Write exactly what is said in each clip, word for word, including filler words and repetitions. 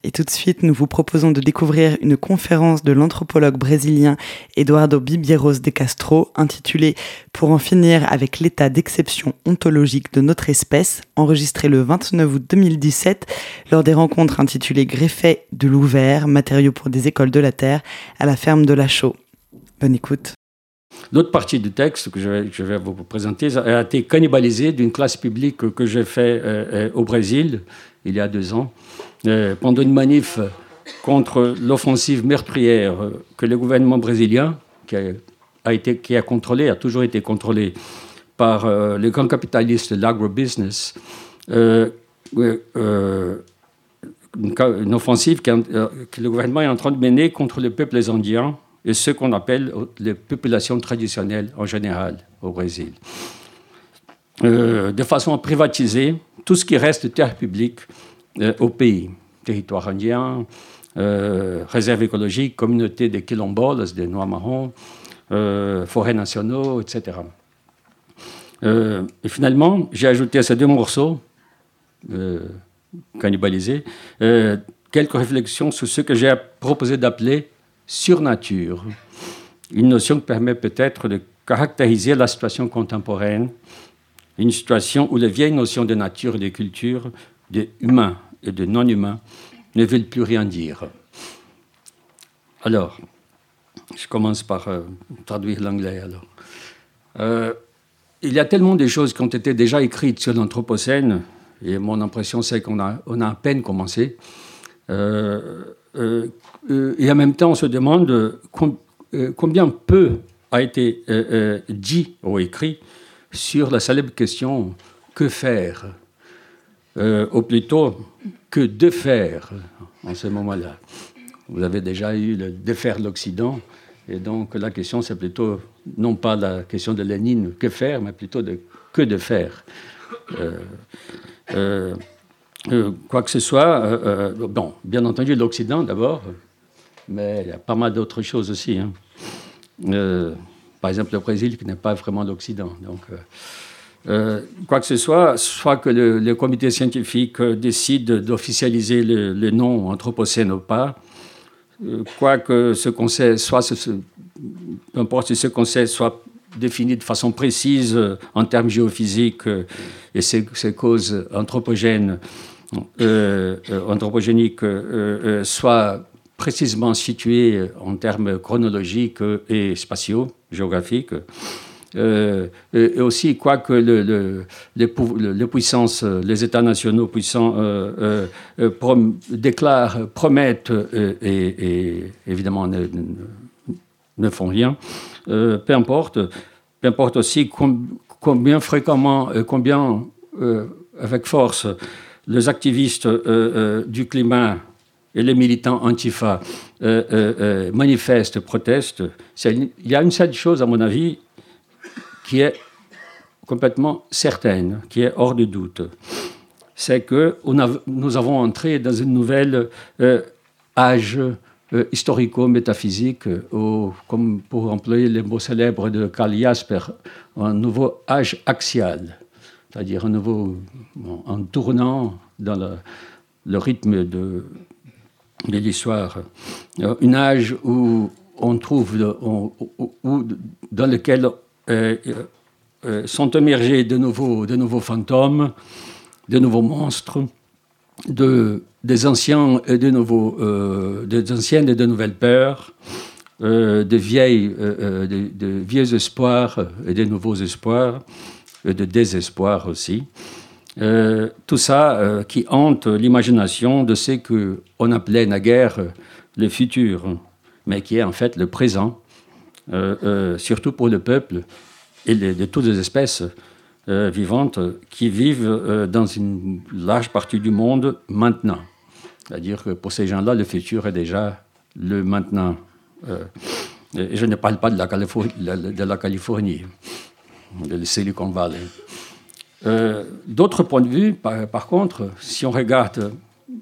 Et tout de suite, nous vous proposons de découvrir une conférence de l'anthropologue brésilien Eduardo Bibeiros de Castro intitulée « Pour en finir avec l'état d'exception ontologique de notre espèce », enregistrée le vingt-neuf août deux mille dix-sept lors des rencontres intitulées « Greffet de l'Ouvert, matériaux pour des écoles de la Terre » à la ferme de la Chaux. Bonne écoute. L'autre partie du texte que je vais, je vais vous présenter a été cannibalisée d'une classe publique que j'ai fait euh, au Brésil il y a deux ans. Euh, pendant une manif contre l'offensive meurtrière que le gouvernement brésilien, qui a, a, été, qui a contrôlé, a toujours été contrôlé par euh, les grands capitalistes de l'agrobusiness, euh, euh, une, une offensive qui, euh, que le gouvernement est en train de mener contre les peuples indiens et ceux qu'on appelle les populations traditionnelles en général au Brésil. Euh, de façon à privatiser tout ce qui reste de terre publique euh, au pays. Territoire indien, euh, réserve écologique, communauté des quilombolas, des Noirs marrons, euh, forêts nationaux, et cetera. Euh, et finalement, j'ai ajouté à ces deux morceaux euh, cannibalisés euh, quelques réflexions sur ce que j'ai proposé d'appeler surnature. Une notion qui permet peut-être de caractériser la situation contemporaine, une situation où les vieilles notions de nature et de culture, de humain et de non-humain, ne veulent plus rien dire. Alors, je commence par euh, traduire l'anglais. Alors. Euh, il y a tellement de choses qui ont été déjà écrites sur l'Anthropocène, et mon impression c'est qu'on a, on a à peine commencé. Euh, euh, euh, et en même temps, on se demande com- euh, combien peu a été euh, euh, dit ou écrit sur la célèbre question « que faire ?» euh, ou plutôt « que de faire ?» en ce moment-là. Vous avez déjà eu le « défaire l'Occident », et donc la question, c'est plutôt, non pas la question de Lénine, « que faire », mais plutôt de « que de faire euh, ». Euh, euh, quoi que ce soit, euh, euh, bon, bien entendu l'Occident d'abord, mais il y a pas mal d'autres choses aussi. Hein. Euh, par exemple, le Brésil qui n'est pas vraiment l'Occident. Donc, euh, euh, quoi que ce soit, soit que le, le comité scientifique décide d'officialiser le, le nom anthropocène ou pas, euh, quoi que ce qu'on sait, soit ce, peu importe si ce qu'on sait soit défini de façon précise euh, en termes géophysiques euh, et ses, ses causes anthropogènes, euh, euh, anthropogéniques, euh, euh, soit précisément situées en termes chronologiques et spatiaux, géographiques. Euh, et aussi, quoique le, le, les, le, les puissances, les États nationaux puissants euh, euh, prom- déclarent, promettent euh, et, et évidemment ne, ne, ne font rien, euh, peu importe. Peu importe aussi com- combien fréquemment, euh, combien euh, avec force, les activistes euh, euh, du climat et les militants antifa euh, euh, euh, manifestent, protestent. C'est, il y a une seule chose, à mon avis, qui est complètement certaine, qui est hors de doute. C'est que on a, nous avons entré dans une nouvelle euh, âge euh, historico-métaphysique, ou, comme pour employer les mots célèbres de Karl Jasper, un nouveau âge axial, c'est-à-dire un nouveau, bon, un tournant dans le, le rythme de, de l'histoire. Un âge où on trouve, où, où, dans lequel euh, euh, sont émergés de nouveaux, de nouveaux fantômes, de nouveaux monstres, de, des anciens et de nouveaux, euh, des anciennes et de nouvelles peurs, euh, de, vieilles, euh, de, de vieux espoirs et de nouveaux espoirs, et de désespoir aussi. Euh, tout ça euh, qui hante l'imagination de ce qu'on appelait naguère le futur, mais qui est en fait le présent, euh, euh, surtout pour le peuple et les, de toutes les espèces euh, vivantes qui vivent euh, dans une large partie du monde maintenant. C'est-à-dire que pour ces gens-là, le futur est déjà le maintenant. Euh, et je ne parle pas de la Californie, de la Californie, de Silicon Valley. Euh, d'autres points de vue, par, par contre, si on regarde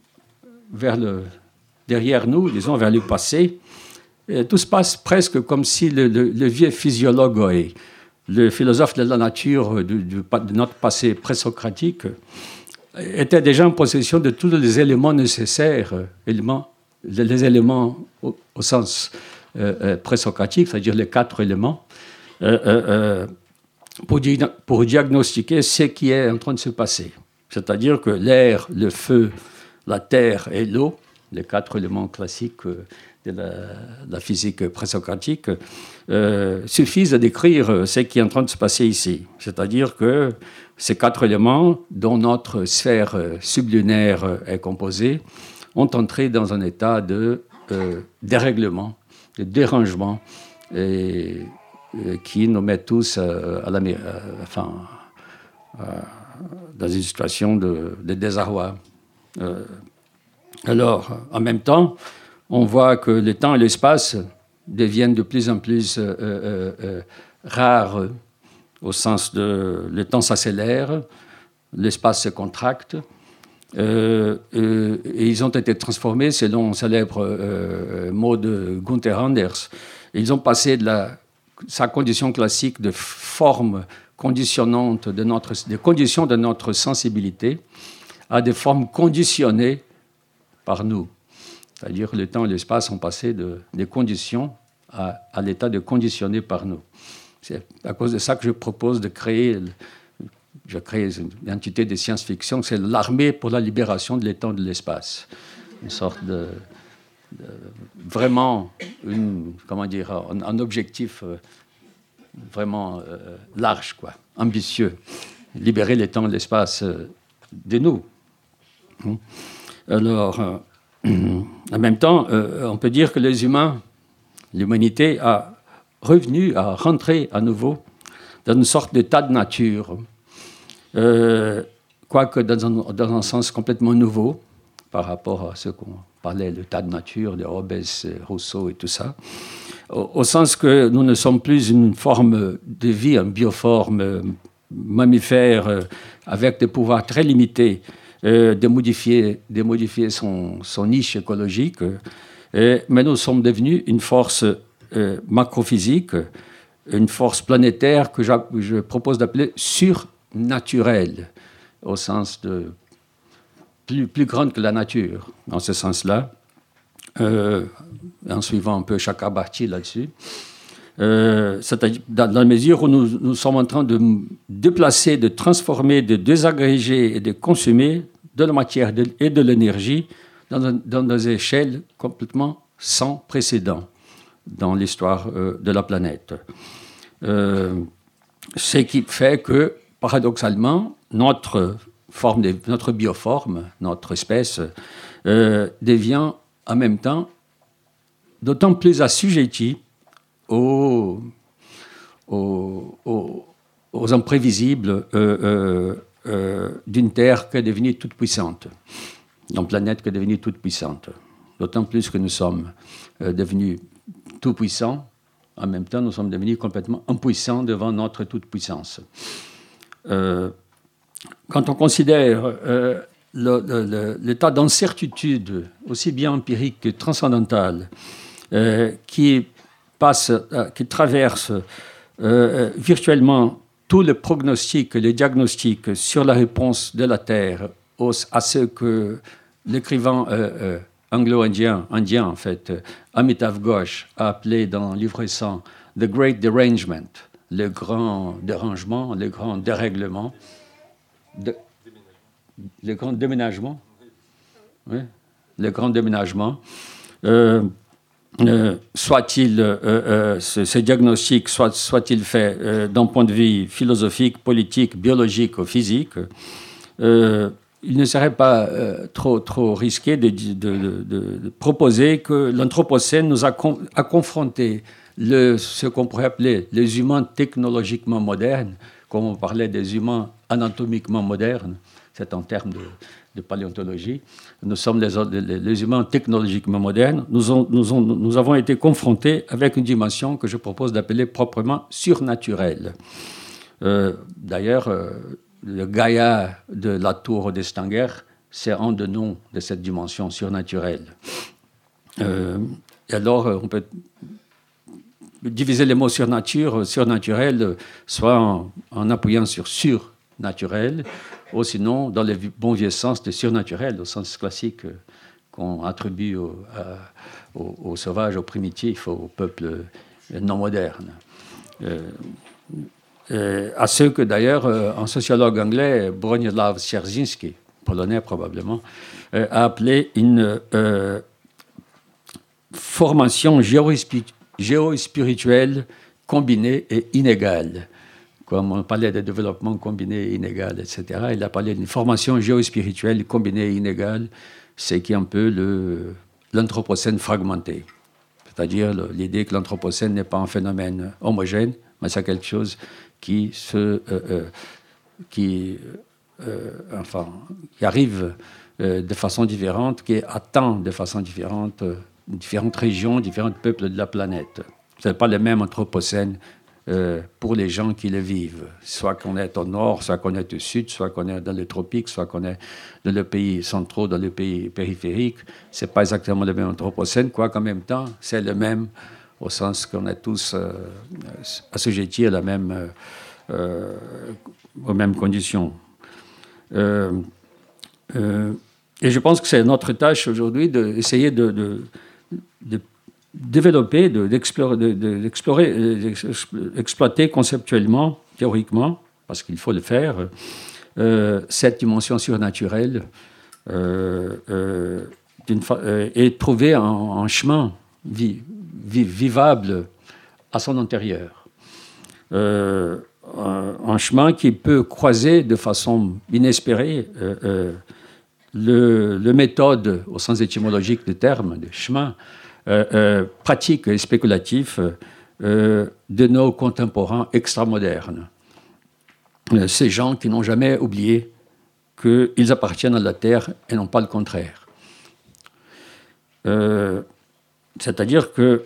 vers le, derrière nous, disons vers le passé, euh, tout se passe presque comme si le, le, le vieux physiologue, le philosophe de la nature du, du, de notre passé présocratique, était déjà en possession de tous les éléments nécessaires, éléments, les éléments au, au sens euh, euh, présocratique, c'est-à-dire les quatre éléments, euh, euh, pour, di- pour diagnostiquer ce qui est en train de se passer. C'est-à-dire que l'air, le feu, la terre et l'eau, les quatre éléments classiques de la, de la physique présocratique, euh, suffisent à décrire ce qui est en train de se passer ici. C'est-à-dire que ces quatre éléments, dont notre sphère sublunaire est composée, ont entré dans un état de euh, dérèglement, de dérangement, et, et qui nous met tous à, à la, à, enfin, à, dans une situation de, de désarroi. Euh, alors, en même temps, on voit que le temps et l'espace deviennent de plus en plus euh, euh, euh, rares, au sens de le temps s'accélère, l'espace se contracte, euh, euh, et ils ont été transformés selon un célèbre euh, mot de Gunther Anders. Ils ont passé de la, sa condition classique de forme conditionnante de notre, des conditions de notre sensibilité à des formes conditionnées par nous. C'est-à-dire que le temps et l'espace sont passés de, des conditions à, à l'état de conditionné par nous. C'est à cause de ça que je propose de créer, je crée une entité de science-fiction, c'est l'armée pour la libération de l'état et de l'espace. Une sorte de, de vraiment, une, comment dire, un, un objectif vraiment euh, large, quoi, ambitieux, libérer les temps et l'espace euh, de nous. Alors, euh, en même temps, euh, on peut dire que les humains, l'humanité a revenu, a rentré à nouveau dans une sorte d'état de nature, euh, quoique dans un, dans un sens complètement nouveau par rapport à ce qu'on parlait, l'état de nature de Hobbes, Rousseau et tout ça. Au sens que nous ne sommes plus une forme de vie, une bioforme mammifère avec des pouvoirs très limités euh, de modifier, de modifier son, son niche écologique, et, mais nous sommes devenus une force euh, macrophysique, une force planétaire que je, je propose d'appeler surnaturelle, au sens de plus, plus grande que la nature, dans ce sens-là. Euh, en suivant un peu Chakrabarty là-dessus, euh, c'est-à-dire dans la mesure où nous, nous sommes en train de déplacer, de transformer, de désagréger et de consommer de la matière et de l'énergie dans, dans des échelles complètement sans précédent dans l'histoire euh, de la planète. Euh, ce qui fait que, paradoxalement, notre, forme de, notre bioforme, notre espèce, euh, devient en même temps d'autant plus assujettis aux, aux, aux, aux imprévisibles euh, euh, euh, d'une Terre qui est devenue toute puissante, d'une planète qui est devenue toute puissante. D'autant plus que nous sommes euh, devenus tout puissants, en même temps nous sommes devenus complètement impuissants devant notre toute puissance. Euh, quand on considère euh, le, le, l'état d'incertitude, aussi bien empirique que transcendantal, Euh, qui passe, euh, qui traverse euh, virtuellement tous les pronostics, les diagnostics sur la réponse de la Terre aux, à ce que l'écrivain euh, euh, anglo-indien, indien en fait, Amitav Ghosh a appelé dans un livre récent The Great Derangement, le grand dérangement, le grand dérèglement, de, le grand déménagement, oui, le grand déménagement. Euh, Euh, soit-il, euh, euh, ce, ce diagnostic soit, soit-il fait euh, d'un point de vue philosophique, politique, biologique ou physique, euh, il ne serait pas euh, trop, trop risqué de, de, de, de proposer que l'Anthropocène nous a, con, a confronté le, ce qu'on pourrait appeler les humains technologiquement modernes, comme on parlait des humains anatomiquement modernes, c'est un terme de, de paléontologie. Nous sommes les, les, les humains technologiquement modernes. Nous, ont, nous, ont, nous avons été confrontés avec une dimension que je propose d'appeler proprement surnaturelle. Euh, d'ailleurs, euh, le Gaïa de la tour d'Estanger, c'est un des noms de cette dimension surnaturelle. Euh, et alors, on peut diviser les mots surnature, surnaturel, soit en, en appuyant sur surnaturel, ou sinon dans le bon vieux sens de surnaturel, au sens classique euh, qu'on attribue aux, aux, aux sauvages, aux primitifs, aux peuples non modernes. Euh, euh, à ceux que d'ailleurs euh, un sociologue anglais, Bronislaw Sierzyński, polonais probablement, euh, a appelé une euh, formation géospirituelle combinée et inégale. Comme on parlait de développement combiné et inégal, et cetera, il a parlé d'une formation géospirituelle combinée et inégale, c'est qui est un peu le, l'anthropocène fragmenté. C'est-à-dire l'idée que l'anthropocène n'est pas un phénomène homogène, mais c'est quelque chose qui, se, euh, euh, qui, euh, enfin, qui arrive euh, de façon différente, qui atteint de façon différente euh, différentes régions, différents peuples de la planète. Ce n'est pas le même anthropocène euh, pour les gens qui le vivent. Soit qu'on est au nord, soit qu'on est au sud, soit qu'on est dans les tropiques, soit qu'on est dans les pays centraux, dans les pays périphériques. Ce n'est pas exactement le même anthropocène, quoi qu'en même temps, c'est le même au sens qu'on est tous euh, assujettis à la même, euh, aux mêmes conditions. Euh, euh, et je pense que c'est notre tâche aujourd'hui d'essayer de, de, de développer, de, d'explorer, de, d'explorer, d'exploiter conceptuellement, théoriquement, parce qu'il faut le faire, euh, cette dimension surnaturelle euh, euh, d'une fa- euh, et trouver un, un chemin vi- vi- vivable à son intérieur. Euh, un, un chemin qui peut croiser de façon inespérée euh, euh, le, le méthode, au sens étymologique du terme, de chemin, euh, euh, pratique et spéculatif euh, de nos contemporains extramodernes. Euh, ces gens qui n'ont jamais oublié qu'ils appartiennent à la Terre et non pas le contraire. Euh, c'est-à-dire que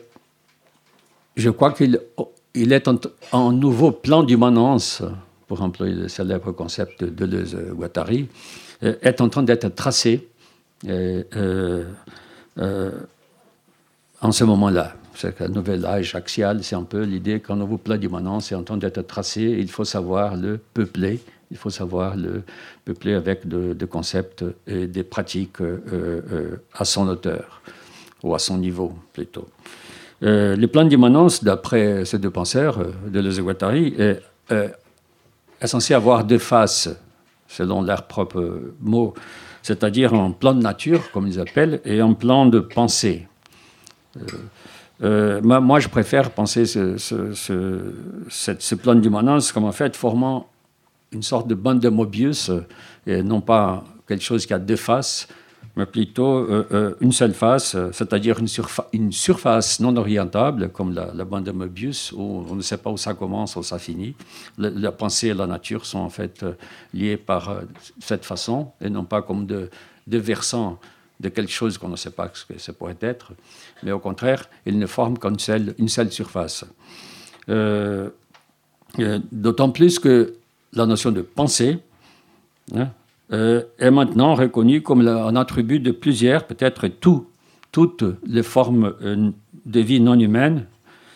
je crois qu'il il est un, un nouveau plan d'immanence, pour employer le célèbre concept de Deleuze-Guattari, euh, est en train d'être tracé euh, euh, euh, en ce moment-là. C'est qu'un nouvel âge axial, c'est un peu l'idée qu'un nouveau plan d'immanence est en train d'être tracé. Il faut savoir le peupler, il faut savoir le peupler avec de, de concepts et des pratiques euh, euh, à son hauteur, ou à son niveau plutôt. Euh, le plan d'immanence, d'après ces deux penseurs, euh, Deleuze et Guattari, est, euh, est censé avoir deux faces, selon leurs propres mots, c'est-à-dire un plan de nature, comme ils appellent, et un plan de pensée. Euh, euh, moi, je préfère penser ce, ce, ce, ce, ce plan d'immanence comme en fait formant une sorte de bande de Mobius, et non pas quelque chose qui a deux faces, mais plutôt euh, euh, une seule face, c'est-à-dire une, surfa- une surface non orientable, comme la, la bande de Mobius, où on ne sait pas où ça commence, où ça finit. Le, la pensée et la nature sont en fait euh, liées par euh, cette façon, et non pas comme deux de versants de quelque chose qu'on ne sait pas ce que ça pourrait être, mais au contraire, ils ne forment qu'une seule, une seule surface. Euh, euh, d'autant plus que la notion de pensée, hein, Euh, est maintenant reconnu comme un attribut de plusieurs, peut-être tout, toutes les formes euh, de vie non humaine,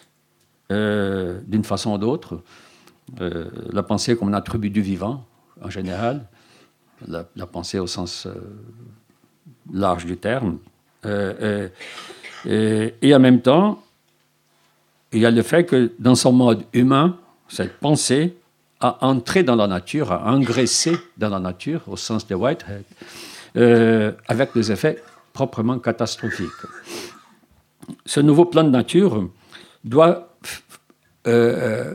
euh, d'une façon ou d'autre. Euh, la pensée comme un attribut du vivant, en général, la, la pensée au sens euh, large du terme. Euh, et, et en même temps, il y a le fait que dans son mode humain, cette pensée à entrer dans la nature, à engraisser dans la nature, au sens de Whitehead, euh, avec des effets proprement catastrophiques. Ce nouveau plan de nature doit euh,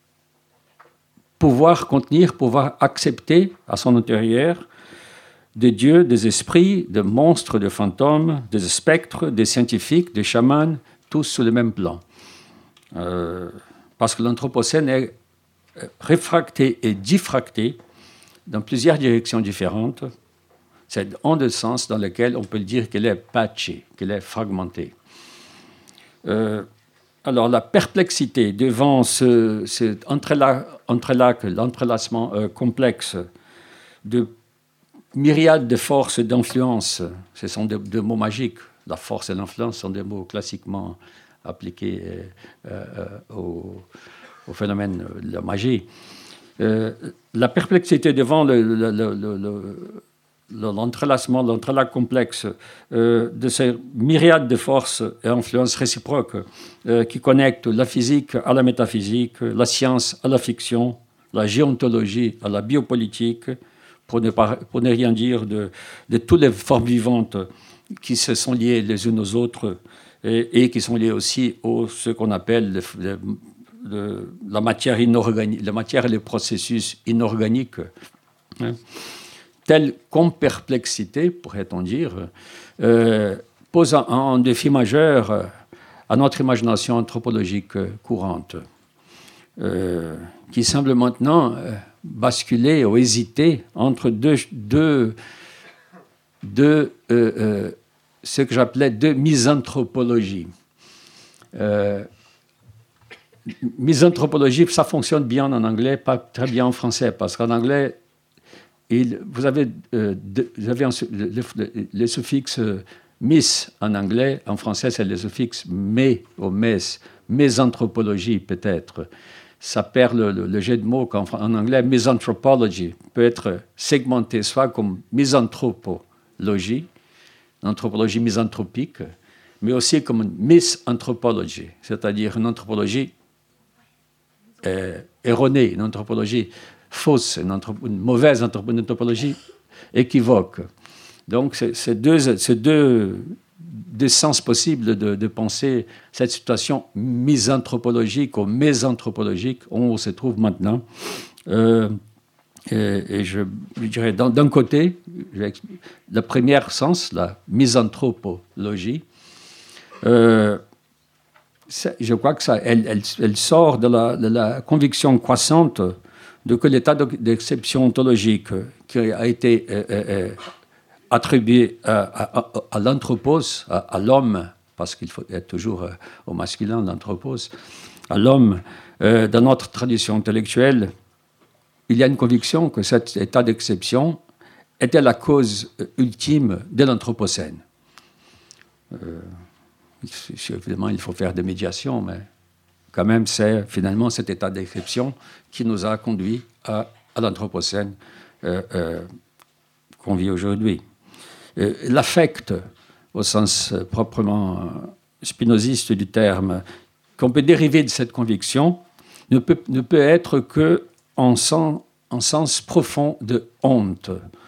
pouvoir contenir, pouvoir accepter à son intérieur des dieux, des esprits, des monstres, des fantômes, des spectres, des scientifiques, des chamans, tous sur le même plan. Euh, parce que l'anthropocène est réfracté et diffracté dans plusieurs directions différentes. C'est un des sens dans lequel on peut dire qu'elle est patchée, qu'elle est fragmentée. Euh, alors, la perplexité devant ce, ce entrelac, entrelac, l'entrelacement euh, complexe de myriades de forces et d'influences, ce sont deux, deux mots magiques. La force et l'influence sont des mots classiquement appliqués euh, euh, au au phénomène de la magie. Euh, la perplexité devant le, le, le, le, le, l'entrelacement, l'entrelac complexe euh, de ces myriades de forces et influences réciproques euh, qui connectent la physique à la métaphysique, la science à la fiction, la géontologie à la biopolitique, pour ne, pas, pour ne rien dire de, de toutes les formes vivantes qui se sont liées les unes aux autres et, et qui sont liées aussi à ce qu'on appelle le, le, le, la matière inorganique, la matière et les processus inorganiques. Hein. Telle comme perplexité, pourrait-on dire, euh, pose un, un défi majeur à notre imagination anthropologique courante, euh, qui semble maintenant euh, basculer ou hésiter entre deux, deux, deux euh, euh, ce que j'appelais deux misanthropologies. Euh, misanthropologie, ça fonctionne bien en anglais, pas très bien en français, parce qu'en anglais, il, vous avez, euh, de, vous avez un, le, le, le suffixe euh, mis en anglais, en français c'est le suffixe mais ou mes, mésanthropologie peut-être. Ça perd le, le, le jet de mots qu'en en anglais, misanthropology peut être segmenté soit comme misanthropologie, l'anthropologie misanthropique, mais aussi comme une misanthropologie, c'est-à-dire une anthropologie euh, erronée, une anthropologie fausse, une, anthropo- une mauvaise anthropologie équivoque. Donc, c'est, c'est deux, c'est deux, deux sens possibles de, de penser cette situation misanthropologique ou mésanthropologique où on se trouve maintenant. Euh, et, et je, je dirais, d'un, d'un côté, le premier sens, la misanthropologie, euh, je crois que ça, elle, elle, elle sort de la, de la conviction croissante de que l'état d'exception ontologique qui a été euh, euh, attribué à, à, à l'anthropos, à, à l'homme, parce qu'il faut être toujours euh, au masculin, l'anthropos, à l'homme, euh, dans notre tradition intellectuelle, il y a une conviction que cet état d'exception était la cause ultime de l'anthropocène. Euh, évidemment, il faut faire des médiations, mais quand même, c'est finalement cet état d'exception qui nous a conduits à, à l'anthropocène euh, euh, qu'on vit aujourd'hui. Euh, l'affect, au sens proprement spinoziste du terme, qu'on peut dériver de cette conviction, ne peut, ne peut être qu'en sens, en sens profond de honte.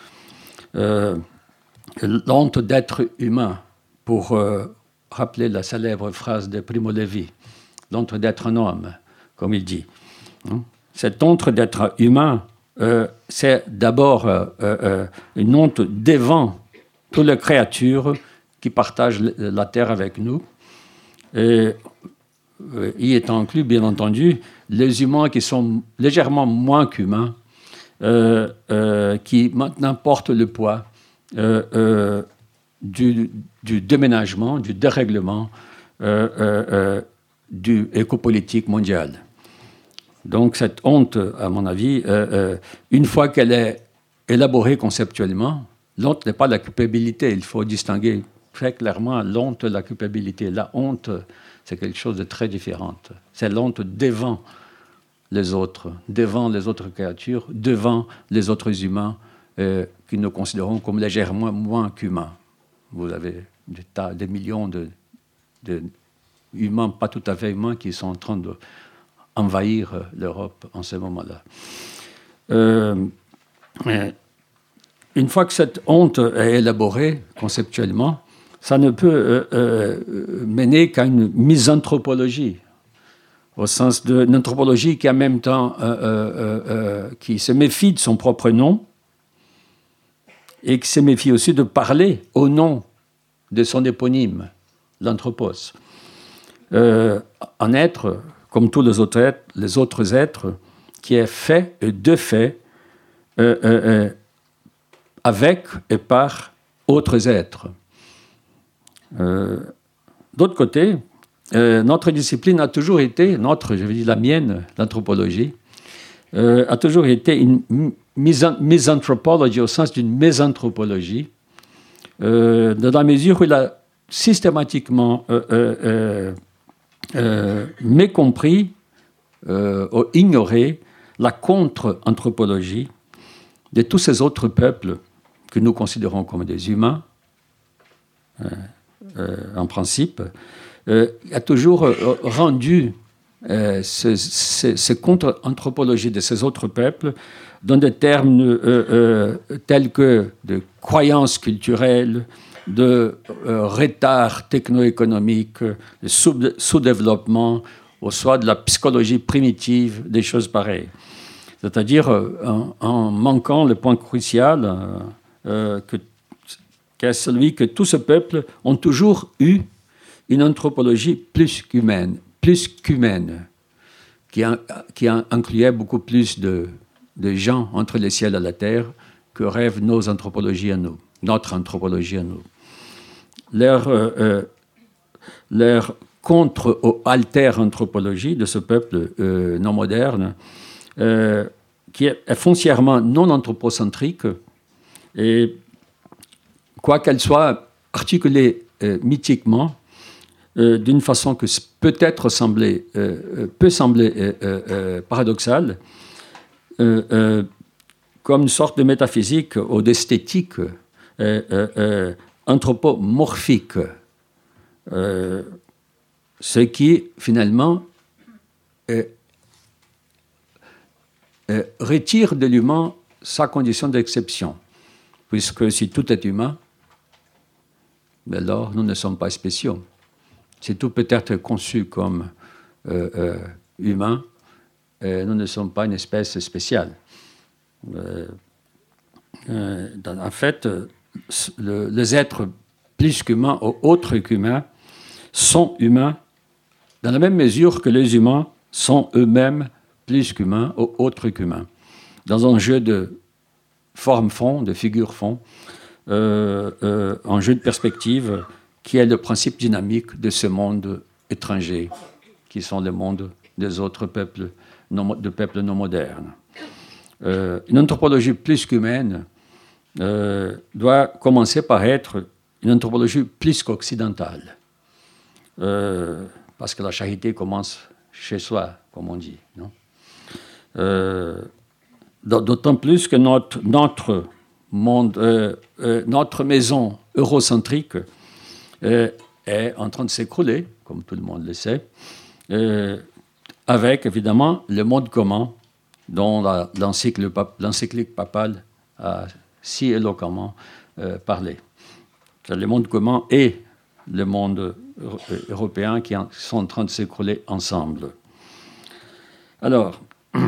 Euh, l'honte d'être humain, pour euh, rappeler la célèbre phrase de Primo Levi, l'honte d'être un homme, comme il dit. Cette honte d'être humain, euh, c'est d'abord euh, euh, une honte devant toutes les créatures qui partagent la terre avec nous. Et euh, y est inclus, bien entendu, les humains qui sont légèrement moins qu'humains, euh, euh, qui maintenant portent le poids euh, euh, du, du déménagement, du dérèglement euh, euh, euh, du écopolitique mondial. Donc cette honte, à mon avis, euh, euh, une fois qu'elle est élaborée conceptuellement, l'honte n'est pas la culpabilité. Il faut distinguer très clairement l'honte et la culpabilité. La honte, c'est quelque chose de très différent. C'est l'honte devant les autres, devant les autres créatures, devant les autres humains euh, que nous considérons comme légèrement moins qu'humains. Vous avez des, tas, des millions de, de humains, pas tout à fait humains, qui sont en train d'envahir l'Europe en ce moment-là. Euh, une fois que cette honte est élaborée conceptuellement, ça ne peut euh, euh, mener qu'à une misanthropologie, au sens d'une anthropologie qui en même temps euh, euh, euh, qui se méfie de son propre nom et qui se méfie aussi de parler au nom de son éponyme, l'anthropos. Euh, un être, comme tous les autres êtres, les autres êtres, qui est fait et de fait euh, euh, avec et par autres êtres. Euh, d'autre côté, euh, notre discipline a toujours été, notre, je veux dire la mienne, l'anthropologie, euh, a toujours été une misanthropologie au sens d'une mésanthropologie, euh, dans la mesure où il a systématiquement euh, euh, euh, mécompris euh, ou ignoré la contre-anthropologie de tous ces autres peuples que nous considérons comme des humains, euh, euh, en principe, euh, a toujours euh, rendu euh, ce, ce, ce contre-anthropologie de ces autres peuples dans des termes euh, euh, tels que de croyances culturelles, de euh, retard techno-économique, de sous- sous-développement, ou soit de la psychologie primitive, des choses pareilles. C'est-à-dire euh, en, en manquant le point crucial euh, euh, que, qu'est celui que tous ces peuples ont toujours eu une anthropologie plus qu'humaine, plus qu'humaine, qui, a, qui a incluait beaucoup plus de, de gens entre le ciel et la terre que rêvent nos anthropologies à nous, notre anthropologie à nous. Leur, euh, euh, leur contre- ou alter-anthropologie de ce peuple euh, non moderne, euh, qui est, est foncièrement non anthropocentrique, et quoi qu'elle soit articulée euh, mythiquement, euh, d'une façon que peut-être sembler, euh, peut sembler euh, euh, paradoxale, euh, euh, comme une sorte de métaphysique ou d'esthétique euh, euh, euh, anthropomorphique, euh, ce qui finalement euh, euh, retire de l'humain sa condition d'exception, puisque si tout est humain, alors nous ne sommes pas spéciaux. Si tout peut être conçu comme euh, euh, humain, euh, nous ne sommes pas une espèce spéciale. Euh, euh, dans, en fait, le, les êtres plus qu'humains ou autres qu'humains sont humains dans la même mesure que les humains sont eux-mêmes plus qu'humains ou autres qu'humains. Dans un jeu de forme-fond, de figure-fond, euh, euh, un jeu de perspective qui est le principe dynamique de ce monde étranger, qui sont les mondes des autres peuples, non, de peuples non modernes. Euh, une anthropologie plus qu'humaine euh, doit commencer par être une anthropologie plus qu'occidentale. Euh, parce que la charité commence chez soi, comme on dit. Non euh, d'autant plus que notre, notre, monde, euh, euh, notre maison eurocentrique euh, est en train de s'écrouler, comme tout le monde le sait, euh, avec évidemment le monde commun dont la, l'encyclique, l'encyclique papale a si éloquemment euh, parlé. C'est le monde commun et le monde européen qui sont en train de s'écrouler ensemble. Alors,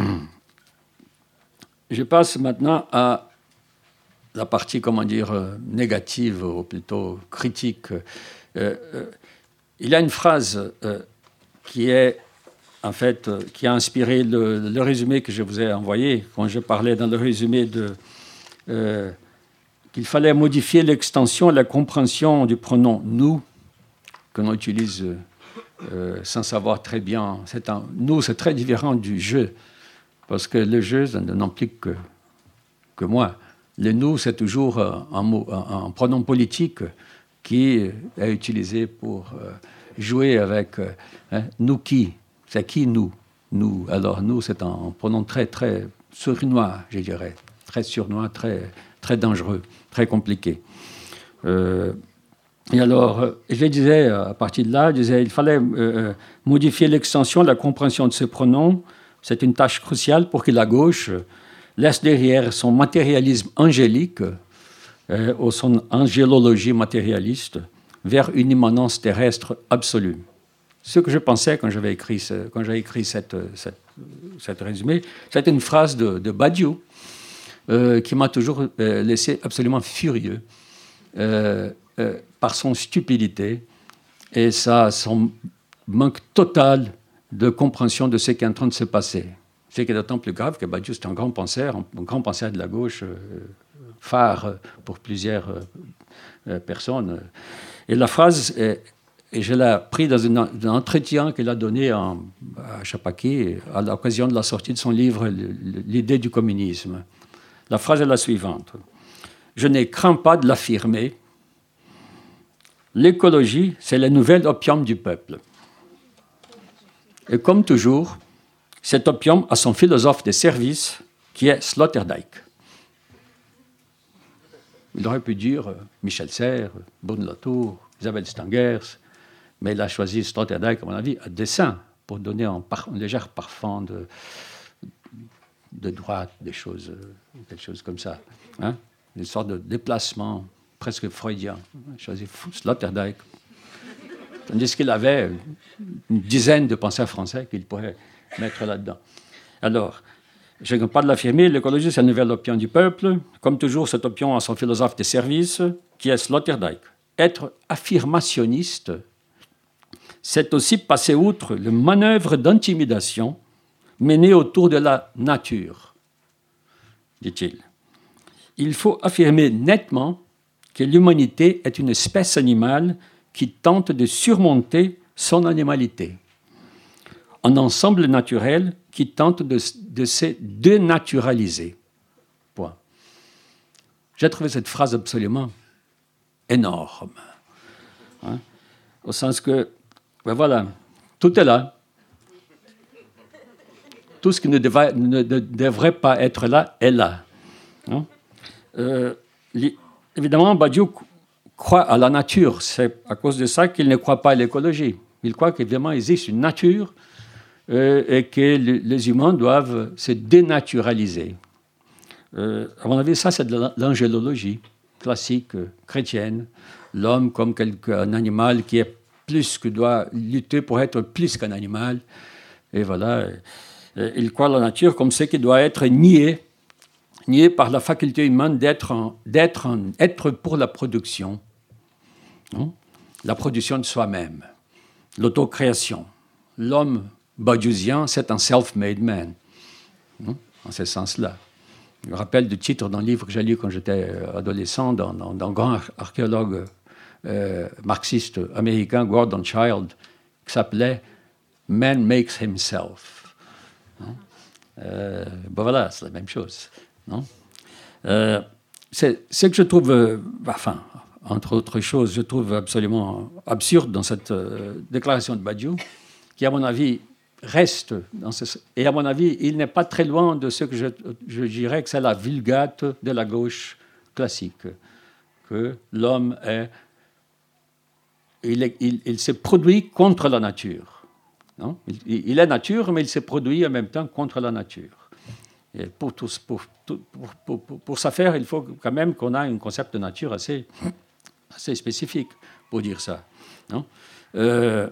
je passe maintenant à la partie, comment dire, négative, ou plutôt critique. Euh, euh, il y a une phrase euh, qui est, en fait, euh, qui a inspiré le, le résumé que je vous ai envoyé, quand je parlais dans le résumé de... Euh, qu'il fallait modifier l'extension et la compréhension du pronom « nous », que l'on utilise euh, sans savoir très bien. C'est un, nous, c'est très différent du « je », parce que le « je » ça n'implique que, que moi. Le « nous », c'est toujours un, mot, un, un pronom politique qui est utilisé pour euh, jouer avec euh, hein, « nous qui », c'est qui « nous ». Nous. Alors, « nous », c'est un, un pronom très, très surnois, je dirais, très surnois, très, très dangereux, très compliqué. Euh, Et alors, je disais, à partir de là, je disais, il fallait euh, modifier l'extension de la compréhension de ce pronom. C'est une tâche cruciale pour que la gauche laisse derrière son matérialisme angélique euh, ou son angélologie matérialiste vers une immanence terrestre absolue. Ce que je pensais quand j'avais écrit, ce, quand j'ai écrit cette, cette, cette résumé, c'était une phrase de, de Badiou euh, qui m'a toujours euh, laissé absolument furieux. Euh, Euh, par son stupidité et ça, son manque total de compréhension de ce qui est en train de se passer. Ce qui est d'autant plus grave que Badiou, c'est un grand penseur, un grand penseur de la gauche, euh, phare pour plusieurs euh, personnes. Et la phrase, est, et je l'ai prise dans une, un entretien qu'il a donné en, à Chapaquet à l'occasion de la sortie de son livre « L'idée du communisme ». La phrase est la suivante. « Je ne crains pas de l'affirmer. L'écologie, c'est le nouvel opium du peuple. Et comme toujours, cet opium a son philosophe de service qui est Sloterdijk. Il aurait pu dire euh, Michel Serres, Bourne-Latour, Isabelle Stengers, mais il a choisi Sloterdijk, à mon avis, à dessein, pour donner un, par, un léger parfum de, de droite, des choses, euh, quelque chose comme ça. Hein? Une sorte de déplacement presque freudien. Il a choisi Sloterdijk. Tandis qu'il avait une dizaine de penseurs français qu'il pourrait mettre là-dedans. Alors, je ne peux pas de l'affirmer, l'écologie, c'est un nouvel opium du peuple. Comme toujours, cet opium a son philosophe de service, qui est Sloterdijk. Être affirmationniste, c'est aussi passer outre le manœuvre d'intimidation mené autour de la nature, dit-il. Il faut affirmer nettement que l'humanité est une espèce animale qui tente de surmonter son animalité. Un ensemble naturel qui tente de, de se dénaturaliser. Point. J'ai trouvé cette phrase absolument énorme. Hein? Au sens que, ben voilà, tout est là. Tout ce qui ne, devait, ne, ne devrait pas être là est là. Hein? Euh, li, évidemment, Badiou croit à la nature. C'est à cause de ça qu'il ne croit pas à l'écologie. Il croit qu'évidemment, il existe une nature euh, et que le, les humains doivent se dénaturaliser. Euh, à mon avis, ça, c'est de l'angélologie classique, euh, chrétienne. L'homme comme quelque, un animal qui est plus que doit lutter pour être plus qu'un animal. Et voilà. Euh, il croit à la nature comme ce qui doit être nié, nié par la faculté humaine d'être, en, d'être en, être pour la production. Hein? La production de soi-même, l'autocréation. L'homme badiusien, c'est un self-made man, hein? En ce sens-là. Je me rappelle du titre d'un livre que j'ai lu quand j'étais adolescent, d'un, d'un, d'un grand archéologue euh, marxiste américain, Gordon Childe, qui s'appelait « Man makes himself ». Hein? Euh, ben voilà, c'est la même chose. Non? Euh, c'est ce que je trouve, euh, enfin, entre autres choses, je trouve absolument absurde dans cette euh, déclaration de Badiou, qui, à mon avis, reste, dans ce, et à mon avis, il n'est pas très loin de ce que je, je dirais que c'est la vulgate de la gauche classique, que l'homme est, il, est, il, il se produit contre la nature. Non? Il, il est nature, mais il se produit en même temps contre la nature. Et pour, tous, pour, pour, pour, pour, pour ça faire, il faut quand même qu'on ait un concept de nature assez, assez spécifique pour dire ça. Non? Euh,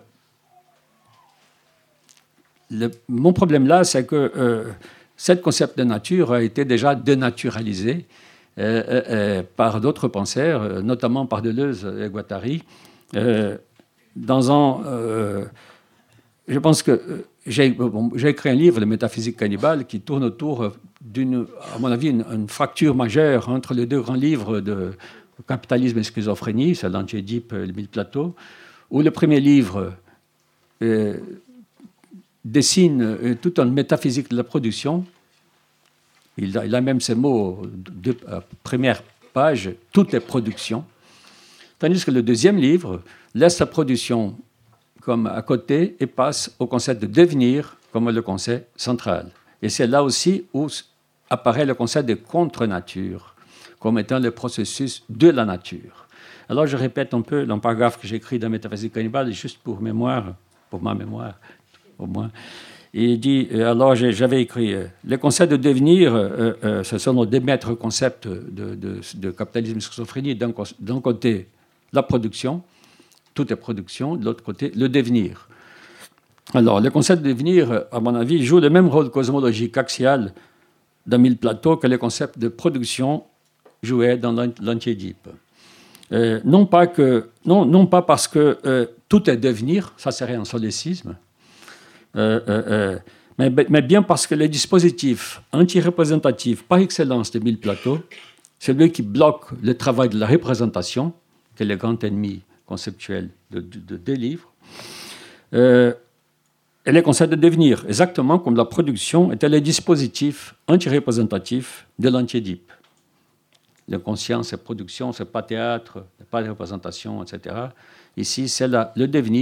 le, mon problème là, c'est que euh, ce concept de nature a été déjà dénaturalisé euh, euh, par d'autres penseurs, notamment par Deleuze et Guattari, euh, dans un... Euh, je pense que j'ai, bon, j'ai écrit un livre, Le Métaphysique cannibale, qui tourne autour d'une, à mon avis, une, une fracture majeure entre les deux grands livres de Capitalisme et schizophrénie, c'est l'Anti-Oedipe et le Mille Plateaux, où le premier livre euh, dessine euh, toute une métaphysique de la production. Il a, il a même ces mots de euh, première page, toutes les productions. Tandis que le deuxième livre laisse la production comme à côté et passe au concept de devenir comme le concept central. Et c'est là aussi où apparaît le concept de contre-nature comme étant le processus de la nature. Alors je répète un peu le paragraphe que j'ai écrit dans Métaphysique cannibale, juste pour mémoire, pour ma mémoire au moins. Il dit, alors j'avais écrit, le concept de devenir, euh, euh, ce sont nos deux maîtres concepts de, de, de capitalisme et schizophrénie. D'un, d'un côté, la production, toute est production, de l'autre côté, le devenir. Alors, le concept de devenir, à mon avis, joue le même rôle cosmologique axial dans Mille Plateaux que le concept de production jouait dans l'Anti-Oedipe. Euh, non, pas que, non, non pas parce que euh, tout est devenir, ça serait un solécisme, euh, euh, euh, mais, mais bien parce que le dispositif anti-représentatif par excellence de Mille Plateaux, c'est lui qui bloque le travail de la représentation, qui est le grand ennemi conceptuel de, de, de deux livres, euh, et les concepts de devenir, exactement comme la production était le dispositif anti-représentatif de l'Anti-Oedipe. L'inconscient, c'est production, c'est pas théâtre, c'est pas représentation, et cetera. Ici, c'est la, le devenir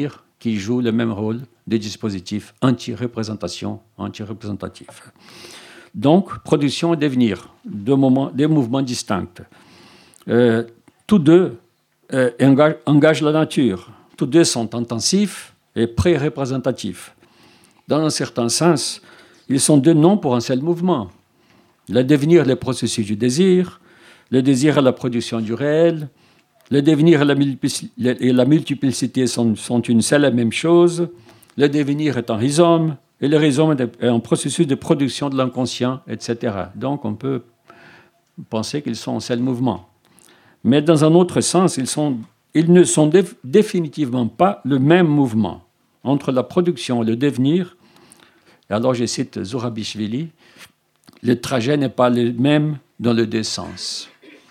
qui jouent le même rôle de dispositif anti-représentation, anti-représentatif. Donc, production et devenir, deux, moments, deux mouvements distincts. Euh, tous deux euh, engagent, engagent la nature. Tous deux sont intensifs et pré-représentatifs. Dans un certain sens, ils sont deux noms pour un seul mouvement. Le devenir, le processus du désir, le désir est la production du réel, le devenir et la, et la multiplicité sont, sont une seule et même chose, le devenir est un rhizome, et le rhizome est un processus de production de l'inconscient, et cetera. Donc on peut penser qu'ils sont un seul mouvement. Mais dans un autre sens, ils, sont, ils ne sont dé- définitivement pas le même mouvement. Entre la production et le devenir, et alors je cite Zurabichvili, le trajet n'est pas le même dans les deux sens.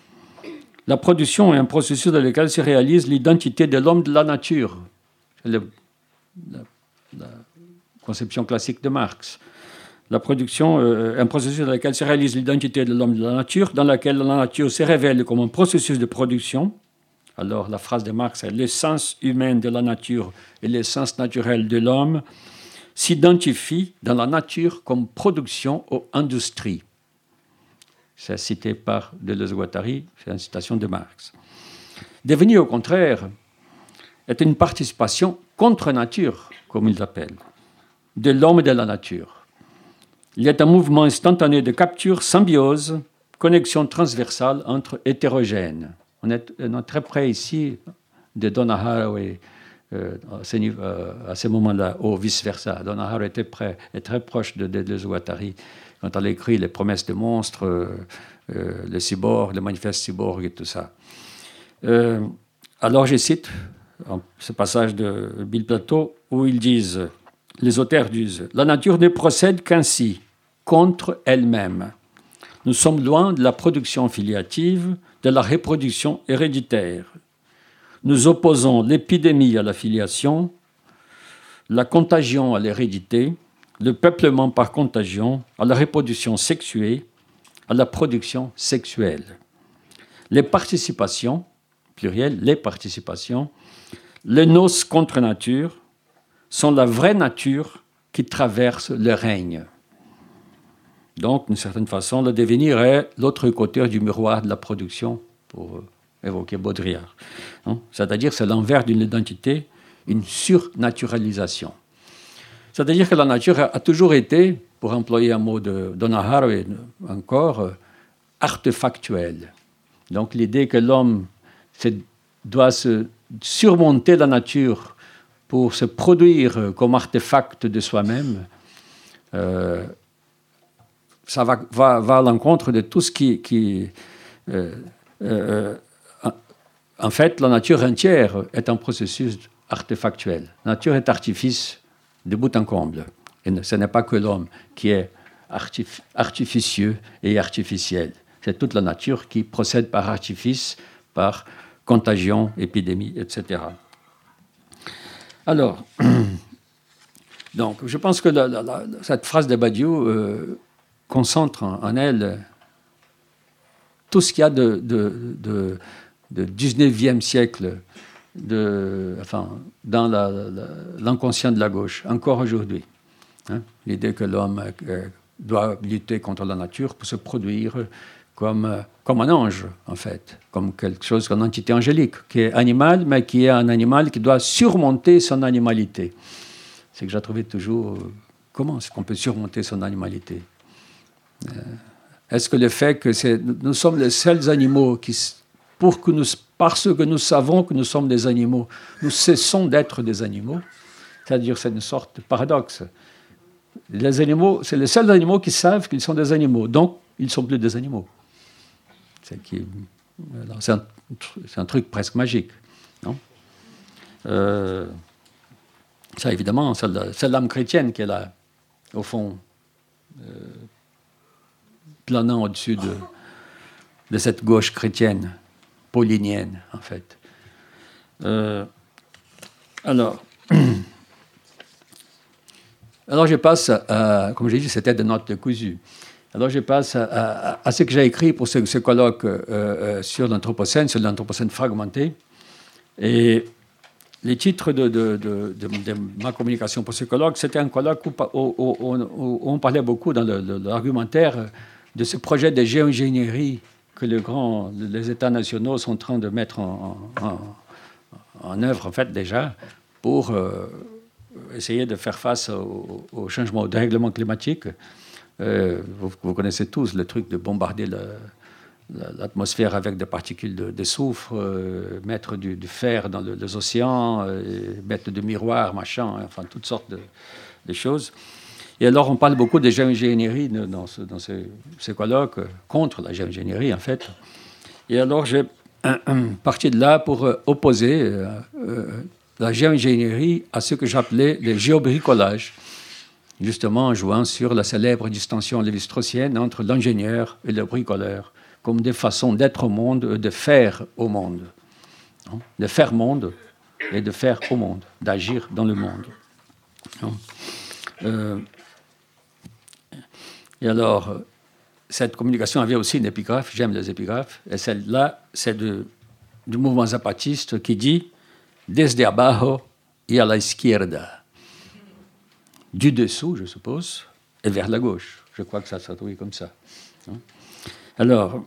La production est un processus dans lequel se réalise l'identité de l'homme de la nature. C'est le, la, la conception classique de Marx. La production est un processus dans lequel se réalise l'identité de l'homme de la nature, dans laquelle la nature se révèle comme un processus de production. Alors la phrase de Marx est « l'essence humaine de la nature et l'essence naturelle de l'homme s'identifient dans la nature comme production ou industrie ». C'est cité par Deleuze-Guattari, c'est une citation de Marx. Devenir, au contraire, est une participation contre nature, comme ils l'appellent, de l'homme et de la nature. Il y a un mouvement instantané de capture, symbiose, connexion transversale entre hétérogènes. On est, on est très près ici de Donna Haraway euh, à ce, euh, à ce moment-là, ou vice-versa. Donna Haraway était près, est très proche de Deleuze-Guattari quand elle a écrit Les promesses de monstres, euh, euh, le cyborg, le manifeste cyborg et tout ça. Euh, alors je cite ce passage de Bill Plateau où ils disent, les auteurs disent, « La nature ne procède qu'ainsi, contre elle-même. Nous sommes loin de la production filiative, de la reproduction héréditaire. Nous opposons l'épidémie à la filiation, la contagion à l'hérédité, le peuplement par contagion, à la reproduction sexuée, à la production sexuelle. Les participations, pluriel, les participations, les noces contre nature, sont la vraie nature qui traverse le règne. » Donc, d'une certaine façon, le devenir est l'autre côté du miroir de la production, pour évoquer Baudrillard. C'est-à-dire, c'est l'envers d'une identité, une surnaturalisation. C'est-à-dire que la nature a toujours été, pour employer un mot de Donna Haraway encore, artefactuelle. Donc, l'idée que l'homme doit se surmonter la nature pour se produire comme artefact de soi-même, euh, ça va, va, va à l'encontre de tout ce qui... qui euh, euh, en fait, la nature entière est un processus artefactuel. La nature est artifice de bout en comble. Et ce n'est pas que l'homme qui est artif- artificieux et artificiel. C'est toute la nature qui procède par artifice, par contagion, épidémie, et cetera. Alors, donc, je pense que la, la, la, cette phrase de Badiou euh, concentre en, en elle tout ce qu'il y a de, de, de, de dix-neuvième siècle de, enfin, dans la, la, l'inconscient de la gauche, encore aujourd'hui. Hein, l'idée que l'homme euh, doit lutter contre la nature pour se produire comme, comme un ange, en fait, comme quelque chose, comme une entité angélique, qui est animale, mais qui est un animal qui doit surmonter son animalité. C'est que j'ai trouvé toujours, euh, comment est-ce qu'on peut surmonter son animalité ? euh, Est-ce que le fait que c'est, nous sommes les seuls animaux qui, pour que nous, parce que nous savons que nous sommes des animaux, nous cessons d'être des animaux, c'est-à-dire c'est une sorte de paradoxe. Les animaux, c'est les seuls animaux qui savent qu'ils sont des animaux, donc ils ne sont plus des animaux. C'est, qui, c'est, un, c'est un truc presque magique, non ? euh, Ça, évidemment, c'est, la, c'est l'âme chrétienne qui est là, au fond, euh, planant au-dessus de, de cette gauche chrétienne, paulinienne, en fait. Euh, alors, alors, je passe à, comme j'ai dit, c'était des notes de cousu. Alors, je passe à, à, à ce que j'ai écrit pour ce, ce colloque euh, euh, sur l'Anthropocène, sur l'Anthropocène fragmenté. Et les titres de, de, de, de, de ma communication pour ce colloque, c'était un colloque où, où, où, où on parlait beaucoup dans le, le, l'argumentaire de ce projet de géo-ingénierie que le grand, les États nationaux sont en train de mettre en, en, en œuvre, en fait, déjà, pour euh, essayer de faire face au, au changement, au dérèglement climatique. Euh, vous, vous connaissez tous le truc de bombarder le, l'atmosphère avec des particules de, de soufre, euh, mettre du, du fer dans le, les océans, euh, mettre des miroirs, machin, enfin, toutes sortes de, de choses. Et alors, on parle beaucoup de géo-ingénierie dans ce, dans ce, ce colloque, contre la géo-ingénierie, en fait. Et alors, j'ai parti de là pour opposer euh, euh, la géo-ingénierie à ce que j'appelais le géobricolage, justement en jouant sur la célèbre distinction lévi-straussienne entre l'ingénieur et le bricoleur, comme des façons d'être au monde, de faire au monde. De faire monde et de faire au monde, d'agir dans le monde. Euh, et alors, cette communication avait aussi une épigraphe, j'aime les épigraphes, et celle-là, c'est de, du mouvement zapatiste qui dit « Desde abajo y a la izquierda ». Du dessous, je suppose, et vers la gauche. Je crois que ça se traduit comme ça. Alors,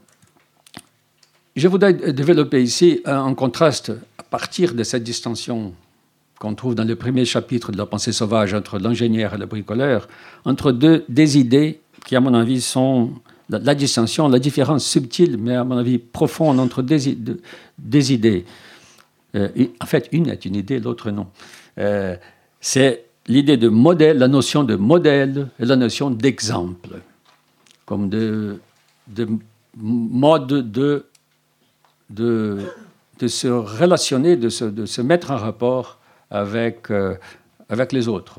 je voudrais développer ici un contraste à partir de cette distinction qu'on trouve dans le premier chapitre de la pensée sauvage entre l'ingénieur et le bricoleur, entre deux, des idées qui, à mon avis, sont la, la distinction, la différence subtile, mais à mon avis profonde entre des, de, des idées. Euh, en fait, une est une idée, l'autre non. Euh, c'est l'idée de modèle, la notion de modèle et la notion d'exemple, comme de, de mode de, de, de se relationner, de se, de se mettre en rapport avec, euh, avec les autres.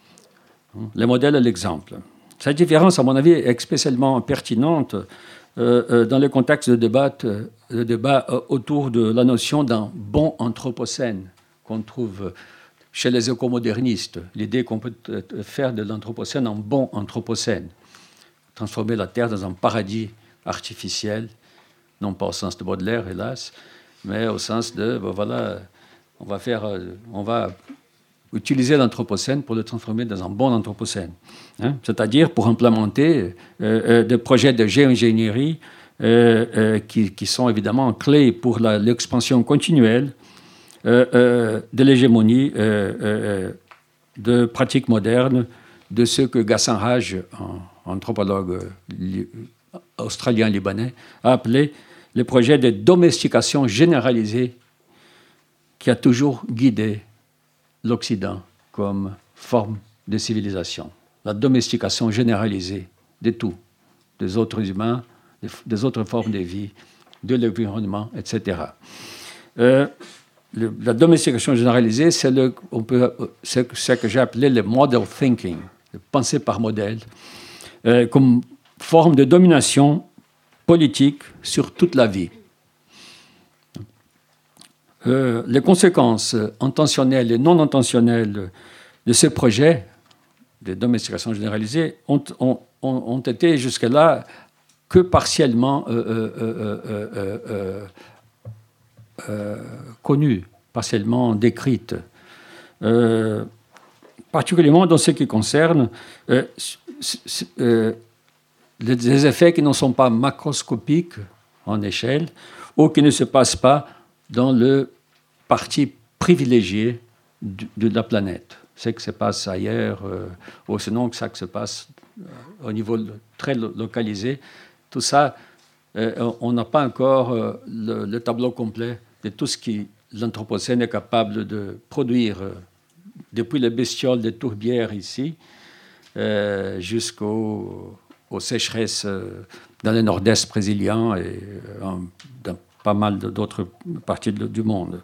Le modèle et l'exemple. Cette différence, à mon avis, est spécialement pertinente euh, euh, dans le contexte de débat, euh, de débat euh, autour de la notion d'un bon anthropocène qu'on trouve chez les écomodernistes. L'idée qu'on peut faire de l'anthropocène un bon anthropocène, transformer la Terre dans un paradis artificiel, non pas au sens de Baudelaire, hélas, mais au sens de, ben voilà, on va faire, on va utiliser l'anthropocène pour le transformer dans un bon anthropocène. Hein, c'est-à-dire pour implémenter euh, euh, des projets de géo-ingénierie euh, euh, qui, qui sont évidemment clés pour la, l'expansion continuelle euh, euh, de l'hégémonie euh, euh, de pratiques modernes, de ce que Ghassan Haj, un anthropologue li, australien-libanais, a appelé le projet de domestication généralisée qui a toujours guidé l'Occident comme forme de civilisation. La domestication généralisée de tout, des autres humains, des autres formes de vie, de l'environnement, et cetera. Euh, le, la domestication généralisée, c'est, le, on peut, c'est ce que j'ai appelé le model thinking, le penser par modèle, euh, comme forme de domination politique sur toute la vie. Euh, les conséquences intentionnelles et non intentionnelles de ce projet de domestication généralisée ont, ont, ont été jusque-là que partiellement euh, euh, euh, euh, euh, euh, connues, partiellement décrites, euh, particulièrement dans ce qui concerne euh, euh, des effets qui ne sont pas macroscopiques en échelle ou qui ne se passent pas dans le partie privilégiée de, de la planète. C'est que ça se passe ailleurs, euh, ou sinon que ça que se passe euh, au niveau très lo- localisé. Tout ça, euh, on n'a pas encore euh, le, le tableau complet de tout ce que l'Anthropocène est capable de produire, euh, depuis les bestioles des tourbières ici, euh, jusqu'aux aux sécheresses euh, dans le nord-est brésilien et euh, dans pas mal d'autres parties de, du monde.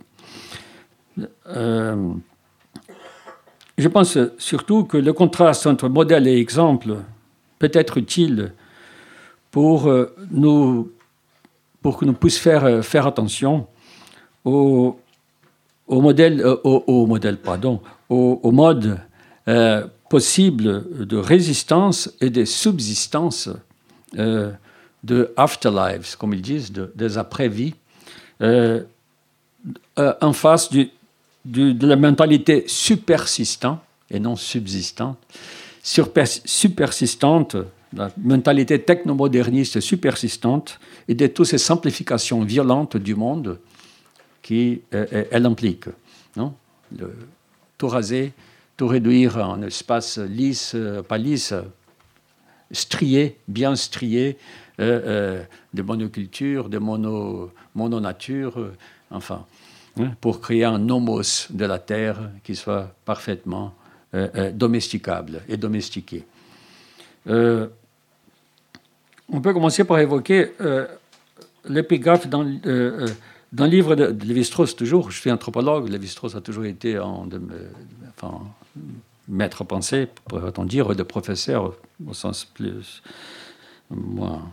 Euh, je pense surtout que le contraste entre modèle et exemple peut être utile pour, euh, nous, pour que nous puissions faire, faire attention au, au modèle, euh, au, au modèle, pardon, au, au mode euh, possible de résistance et de subsistance euh, de afterlives, comme ils disent, de, des après-vies, euh, euh, en face du, de, de la mentalité supersistante et non subsistante, Surper, supersistante, la mentalité technomoderniste supersistante et de toutes ces simplifications violentes du monde qu'elle implique. Non? Le, tout raser, tout réduire en espace lisse, pas lisse, strié, bien strié, euh, euh, de monoculture, de mono, mononature, euh, enfin, hein, pour créer un nomos de la terre qui soit parfaitement euh, euh, domesticable et domestiqué. Euh, on peut commencer par évoquer euh, l'épigraphe dans, euh, dans le livre de, de Lévi-Strauss, toujours. Je suis anthropologue, Lévi-Strauss a toujours été en, de, enfin, maître pensée, pourrait-on dire, de professeur au sens plus moins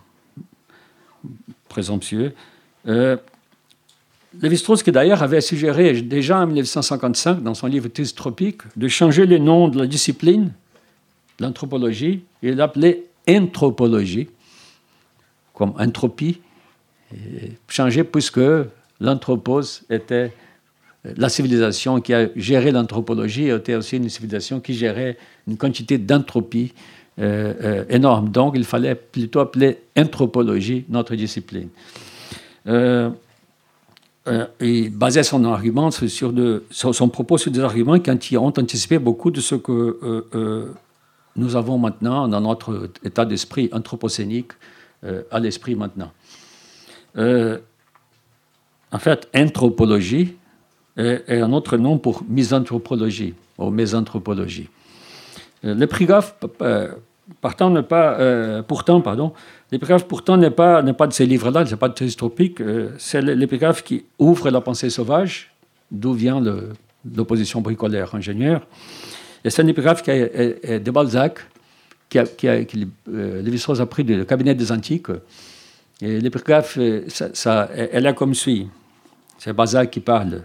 présomptueux. Euh, Lévi-Strauss, qui d'ailleurs avait suggéré déjà en mille neuf cent cinquante-cinq, dans son livre Thèse tropique, de changer le nom de la discipline, l'anthropologie, et l'appelait anthropologie, comme entropie, et changer puisque l'anthropos était la civilisation qui a géré l'anthropologie, était aussi une civilisation qui gérait une quantité d'entropie euh, euh, énorme. Donc, il fallait plutôt appeler anthropologie notre discipline. Euh, euh, et baser son argument sur, de, sur son propos sur des arguments qui ont anticipé beaucoup de ce que euh, euh, nous avons maintenant dans notre état d'esprit anthropocénique euh, à l'esprit maintenant. Euh, en fait, anthropologie est, est un autre nom pour misanthropologie ou mésanthropologie. Euh, l'épigraphe, euh, partant, n'est pas, euh, pourtant, pardon, l'épigraphe pourtant n'est pas, n'est pas de ces livres-là, ce n'est pas de Thèse tropique, euh, c'est l'épigraphe qui ouvre la pensée sauvage, d'où vient le, l'opposition bricolaire-ingénieur. Et c'est un épigraphe qui est, est de Balzac, qui, a, qui, a, qui euh, Lévi-Strauss a pris du cabinet des antiques. Et l'épigraphe, ça, ça, elle est comme suit. C'est Balzac qui parle.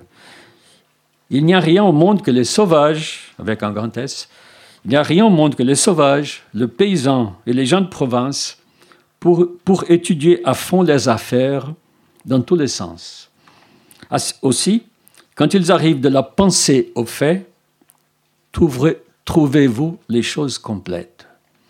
Il n'y a rien au monde que les sauvages, avec un grand S, il n'y a rien au monde que les sauvages, le paysan et les gens de province pour, pour étudier à fond les affaires dans tous les sens. Aussi, quand ils arrivent de la pensée au fait, trouvez-vous les choses complètes.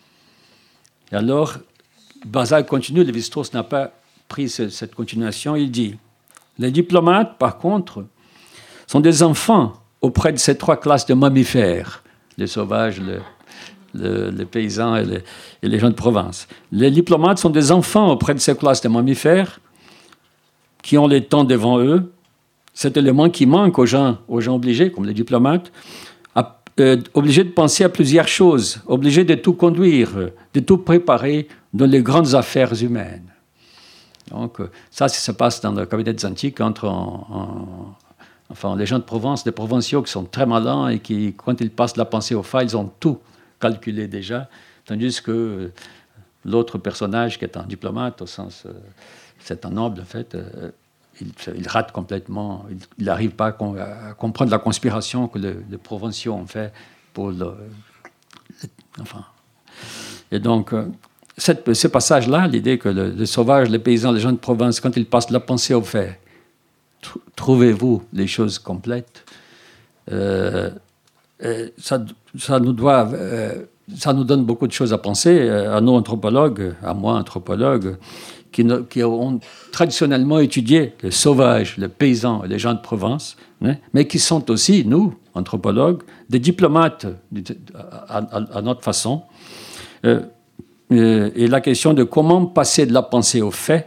Et alors, Balzac continue, Lévi-Strauss n'a pas pris cette continuation, il dit « Les diplomates, par contre, sont des enfants auprès de ces trois classes de mammifères, les sauvages, le, le, les paysans et les, et les gens de province. Les diplomates sont des enfants auprès de ces classes de mammifères qui ont le temps devant eux, cet élément qui manque aux gens, aux gens obligés, comme les diplomates, à, euh, obligés de penser à plusieurs choses, obligés de tout conduire, de tout préparer dans les grandes affaires humaines. » Donc, ça, ça se passe dans le cabinet des antiques entre en, en, enfin, les gens de Provence, les provinciaux qui sont très malins et qui, quand ils passent la pensée au fait, ils ont tout calculé déjà, tandis que l'autre personnage qui est un diplomate, au sens, euh, c'est un noble en fait, euh, il, il rate complètement, il n'arrive pas à, à comprendre la conspiration que les, les provinciaux ont fait pour le, le enfin. Et donc, euh, cette, ce passage-là, l'idée que le, le sauvage, les paysans, les gens de province, quand ils passent la pensée au fait, tr- trouvez-vous les choses complètes, euh, ça, ça, nous doit, euh, ça nous donne beaucoup de choses à penser, à nos anthropologues, à moi, anthropologue, qui, ne, qui ont traditionnellement étudié les sauvages, les paysans et les gens de province, hein, mais qui sont aussi, nous, anthropologues, des diplomates à, à, à notre façon. Euh, Et la question de comment passer de la pensée au fait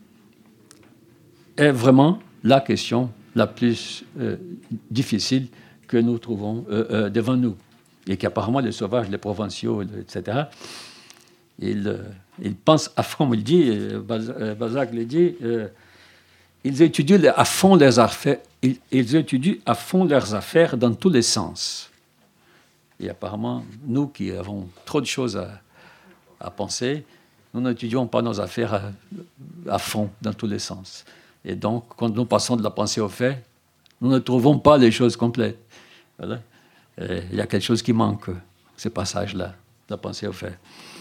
est vraiment la question la plus euh, difficile que nous trouvons euh, euh, devant nous. Et qu'apparemment les sauvages, les provinciaux, et cetera, ils, euh, ils pensent à fond, il dit, euh, Balzac le dit, euh, ils étudient à fond leurs affaires, ils, ils étudient à fond leurs affaires dans tous les sens. Et apparemment, nous qui avons trop de choses à à penser, nous n'étudions pas nos affaires à, à fond, dans tous les sens. Et donc, quand nous passons de la pensée au fait, nous ne trouvons pas les choses complètes. Voilà. Et il y a quelque chose qui manque, ce passage-là, de la pensée au fait.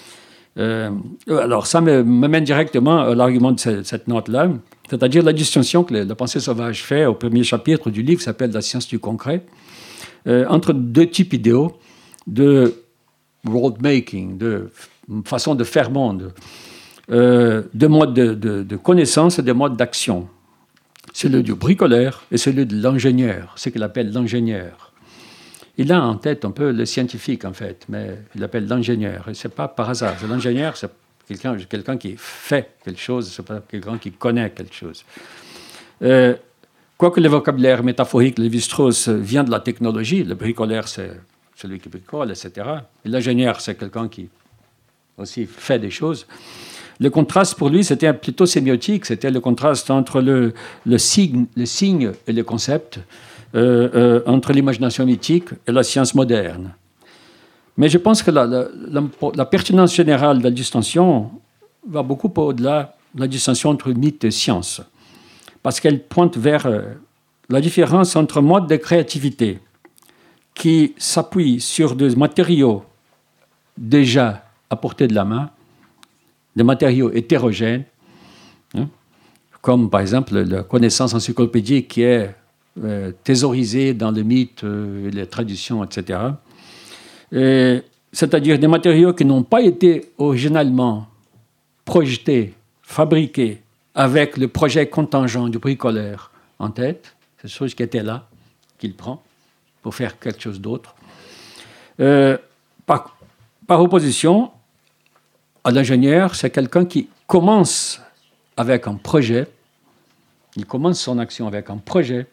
Euh, alors, ça me, me mène directement à l'argument de cette, cette note-là, c'est-à-dire la distinction que la pensée sauvage fait au premier chapitre du livre, qui s'appelle « La science du concret euh, », entre deux types idéaux de world-making, de façon de faire monde, euh, de modes de, de, de connaissance et de modes d'action. Celui du bricoleur et celui de l'ingénieur, ce qu'il appelle l'ingénieur. Il a en tête un peu le scientifique, en fait, mais il l'appelle l'ingénieur. Et ce n'est pas par hasard. L'ingénieur, c'est quelqu'un, quelqu'un qui fait quelque chose, ce n'est pas quelqu'un qui connaît quelque chose. Euh, quoique le vocabulaire métaphorique de Lévi-Strauss vient de la technologie, le bricoleur, c'est celui qui bricole, et cetera. Et l'ingénieur, c'est quelqu'un qui aussi fait des choses. Le contraste, pour lui, c'était plutôt sémiotique. C'était le contraste entre le, le, signe, le signe et le concept, euh, euh, entre l'imagination mythique et la science moderne. Mais je pense que la, la, la, la pertinence générale de la distinction va beaucoup au-delà de la distinction entre mythe et science, parce qu'elle pointe vers euh, la différence entre modes de créativité qui s'appuient sur des matériaux déjà à portée de la main, des matériaux hétérogènes, hein, comme par exemple la connaissance encyclopédique qui est euh, thésaurisée dans les mythes, euh, les traditions, et cetera. Et, c'est-à-dire des matériaux qui n'ont pas été originalement projetés, fabriqués avec le projet contingent du bricoleur en tête, c'est des choses qui étaient là, qu'il prend pour faire quelque chose d'autre. Euh, par, par opposition, à l'ingénieur, c'est quelqu'un qui commence avec un projet, il commence son action avec un projet,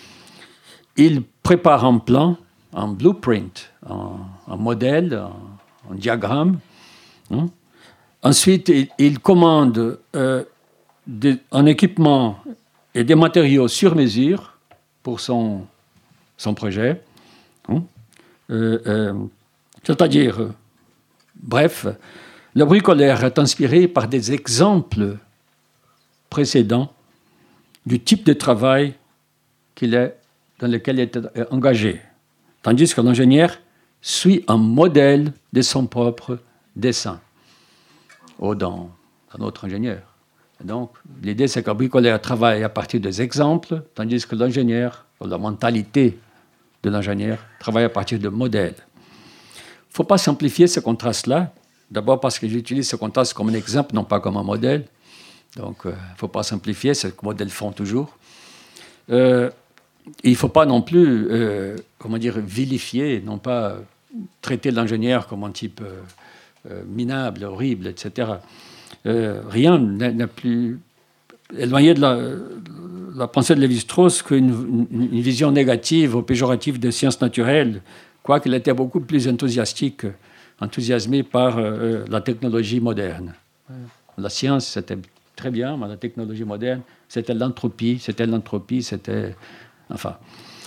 il prépare un plan, un blueprint, un, un modèle, un, un diagramme. Hein. Ensuite, il, il commande euh, des, un équipement et des matériaux sur mesure pour son, son projet. Hein. Euh, euh, c'est-à-dire, euh, bref, le bricoleur est inspiré par des exemples précédents du type de travail qu'il est, dans lequel il est engagé. Tandis que l'ingénieur suit un modèle de son propre dessin, ou dans un autre ingénieur. Et donc, l'idée, c'est qu'un bricoleur travaille à partir des exemples, tandis que l'ingénieur, ou la mentalité de l'ingénieur, travaille à partir de modèles. Il ne faut pas simplifier ce contraste-là. D'abord parce que j'utilise ce contraste comme un exemple, non pas comme un modèle. Donc, il euh, ne faut pas simplifier, c'est ce que les modèles font toujours. Euh, il ne faut pas non plus, euh, comment dire, vilifier, non pas traiter l'ingénieur comme un type euh, euh, minable, horrible, et cetera. Euh, rien n'est plus éloigné de la, la pensée de Lévi-Strauss qu'une une, une vision négative ou péjorative des sciences naturelles, quoiqu'il était beaucoup plus enthousiastique enthousiasmé par euh, la technologie moderne. La science, c'était très bien, mais la technologie moderne, c'était l'entropie, c'était l'entropie, c'était... Enfin...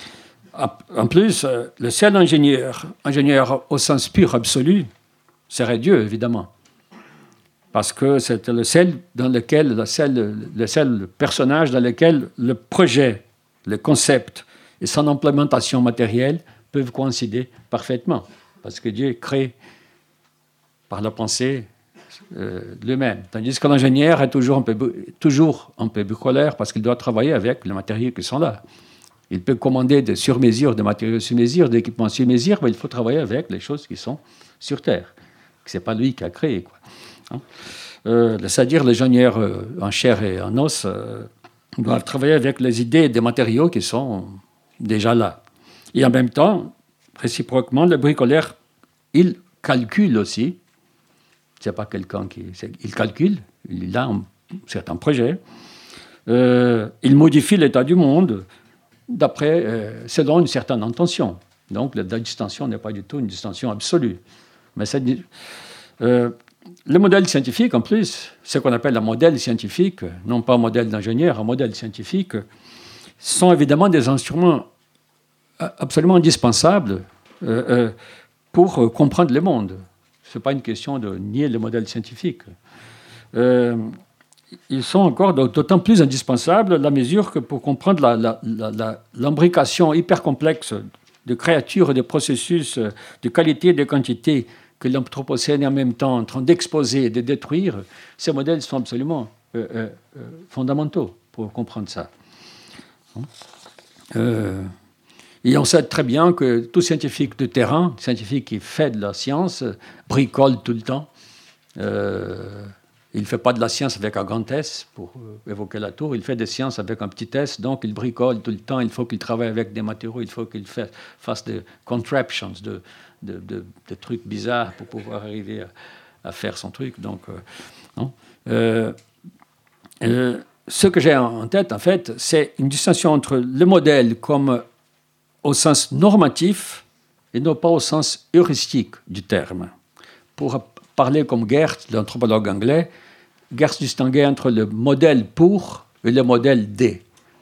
En plus, euh, le seul ingénieur, ingénieur au sens pur, absolu, serait Dieu, évidemment. Parce que c'était le seul, dans lequel, le seul, le seul personnage dans lequel le projet, le concept et son implémentation matérielle peuvent coïncider parfaitement. Parce que Dieu crée par la pensée euh, lui-même. Tandis que l'ingénieur est toujours un peu, toujours un peu bricoleur parce qu'il doit travailler avec les matériaux qui sont là. Il peut commander des sur-mesure, des matériaux sur-mesure, des équipements sur-mesure, mais il faut travailler avec les choses qui sont sur Terre. Ce n'est pas lui qui a créé, quoi. Hein? Euh, c'est-à-dire l'ingénieur euh, en chair et en os euh, doivent travailler avec les idées et des matériaux qui sont déjà là. Et en même temps, réciproquement, le bricoleur, il calcule aussi. C'est pas quelqu'un qui... Il calcule, il a un certain projet. Euh, il modifie l'état du monde d'après, euh, selon une certaine intention. Donc, la, la distinction n'est pas du tout une distinction absolue. Mais c'est, euh, le modèle scientifique, en plus, ce qu'on appelle un modèle scientifique, non pas un modèle d'ingénieur, un modèle scientifique, sont évidemment des instruments absolument indispensables euh, euh, pour euh, comprendre le monde. Ce n'est pas une question de nier le modèle scientifique. Euh, ils sont encore d'autant plus indispensables à la mesure que pour comprendre la, la, la, la, l'imbrication hyper complexe de créatures et de processus, de qualité et de quantité que l'Anthropocène est en même temps en train d'exposer et de détruire, ces modèles sont absolument euh, euh, fondamentaux pour comprendre ça. Euh, et on sait très bien que tout scientifique de terrain, scientifique qui fait de la science, bricole tout le temps. Euh, il ne fait pas de la science avec un grand S pour euh, évoquer la tour, il fait des sciences avec un petit S, donc il bricole tout le temps, il faut qu'il travaille avec des matériaux, il faut qu'il fait, fasse des contraptions, de, de, de, de trucs bizarres pour pouvoir arriver à, à faire son truc. Donc, euh, non. Euh, euh, ce que j'ai en tête, en fait, c'est une distinction entre le modèle comme au sens normatif et non pas au sens heuristique du terme. Pour parler comme Geertz, l'anthropologue anglais, Geertz distinguait entre le modèle pour et le modèle de.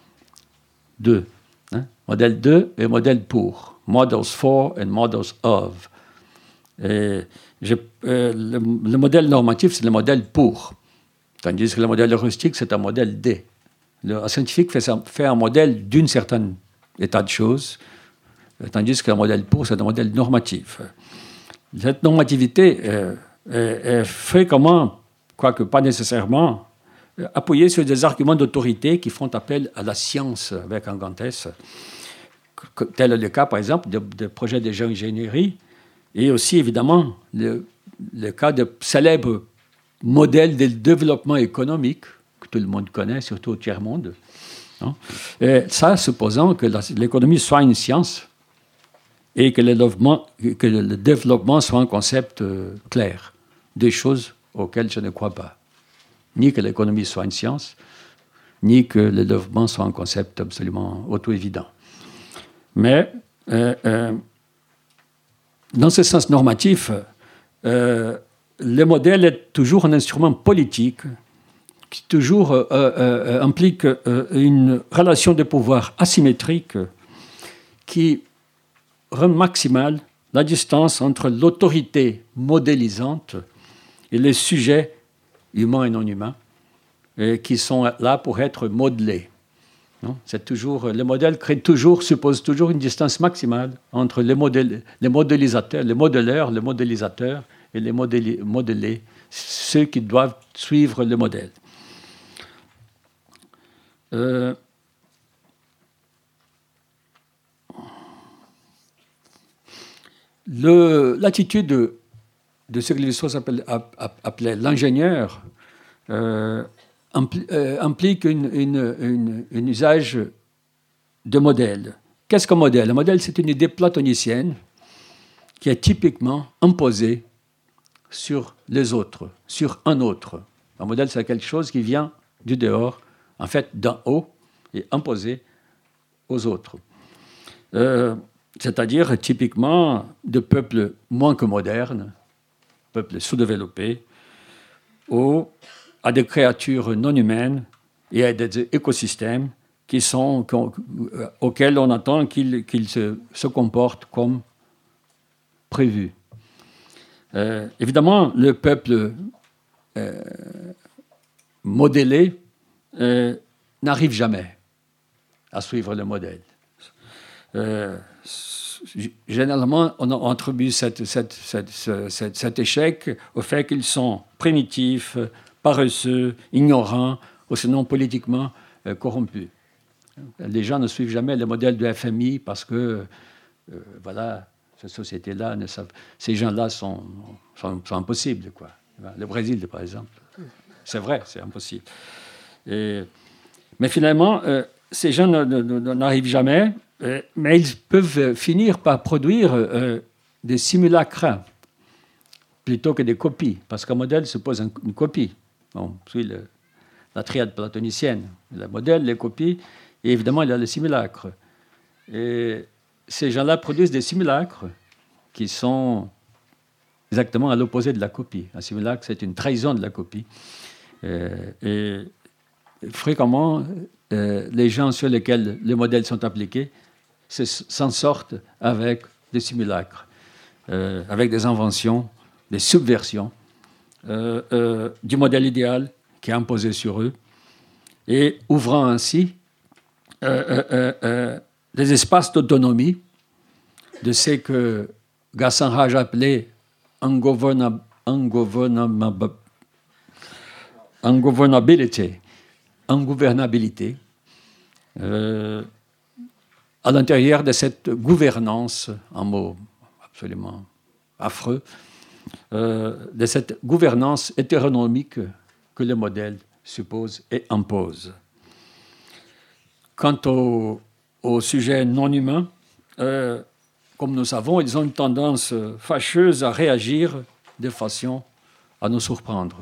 De. Hein? Modèle de et modèle pour. Models for and models of. Et je, euh, le, le modèle normatif, c'est le modèle pour. Tandis que le modèle heuristique, c'est un modèle de. Le un scientifique fait, fait un modèle d'un certain état de choses, tandis que le modèle pour, c'est un modèle normatif. Cette normativité euh, est, est fréquemment, quoique pas nécessairement, appuyée sur des arguments d'autorité qui font appel à la science avec un grand S. Tel est le cas, par exemple, de, de projets de géo-ingénierie, et aussi, évidemment, le, le cas de célèbres modèles de développement économique que tout le monde connaît, surtout au tiers-monde. Et ça, supposant que la, l'économie soit une science et que le développement, que le développement soit un concept euh, clair, des choses auxquelles je ne crois pas. Ni que l'économie soit une science, ni que le développement soit un concept absolument auto-évident. Mais euh, euh, dans ce sens normatif, euh, le modèle est toujours un instrument politique qui toujours euh, euh, implique euh, une relation de pouvoir asymétrique qui rend maximale la distance entre l'autorité modélisante et les sujets humains et non humains et qui sont là pour être modelés. Non? C'est toujours, le modèle crée toujours, suppose toujours une distance maximale entre les, modèles, les modélisateurs, les modéleurs, les modélisateurs et les modélés, modélés, ceux qui doivent suivre le modèle. Euh, le, l'attitude de, de ce que Lévi-Strauss appelait, appelait l'ingénieur euh, impli, euh, implique une, une, une, un usage de modèle. Qu'est-ce qu'un modèle? Un modèle, c'est une idée platonicienne qui est typiquement imposée sur les autres, sur un autre. Un modèle, c'est quelque chose qui vient du dehors, en fait d'en haut, et imposé aux autres. Euh, c'est-à-dire typiquement de peuples moins que modernes, peuples sous-développés, ou à des créatures non humaines et à des écosystèmes qui sont, auxquels on attend qu'ils, qu'ils se, se comportent comme prévu. Euh, évidemment, le peuple euh, modélé euh, n'arrive jamais à suivre le modèle. Euh, généralement, on attribue cette, cette, cette, cette, cet échec au fait qu'ils sont primitifs, paresseux, ignorants, ou sinon politiquement euh, corrompus. Les gens ne suivent jamais le modèle du F M I parce que, euh, voilà, cette société-là, ne savent, ces gens-là sont, sont, sont impossibles, quoi. Le Brésil, par exemple, c'est vrai, c'est impossible. Et, mais finalement, euh, ces gens ne, ne, ne, n'arrivent jamais, euh, mais ils peuvent finir par produire euh, des simulacres plutôt que des copies, parce qu'un modèle suppose un, une copie. Bon, puis le, la triade platonicienne, le modèle, les copies, et évidemment, il y a le simulacre. Et ces gens-là produisent des simulacres qui sont exactement à l'opposé de la copie. Un simulacre, c'est une trahison de la copie. Euh, et fréquemment, euh, les gens sur lesquels les modèles sont appliqués se, s'en sortent avec des simulacres, euh, avec des inventions, des subversions euh, euh, du modèle idéal qui est imposé sur eux, et ouvrant ainsi euh, euh, euh, des espaces d'autonomie de ce que Ghassan Raj appelait ungovernab- ungovernab- ungovernability, ingouvernabilité, euh, à l'intérieur de cette gouvernance, un mot absolument affreux, euh, de cette gouvernance hétéronomique que le modèle suppose et impose. Quant au, au sujet non humain, euh, comme nous savons, ils ont une tendance fâcheuse à réagir de façon à nous surprendre.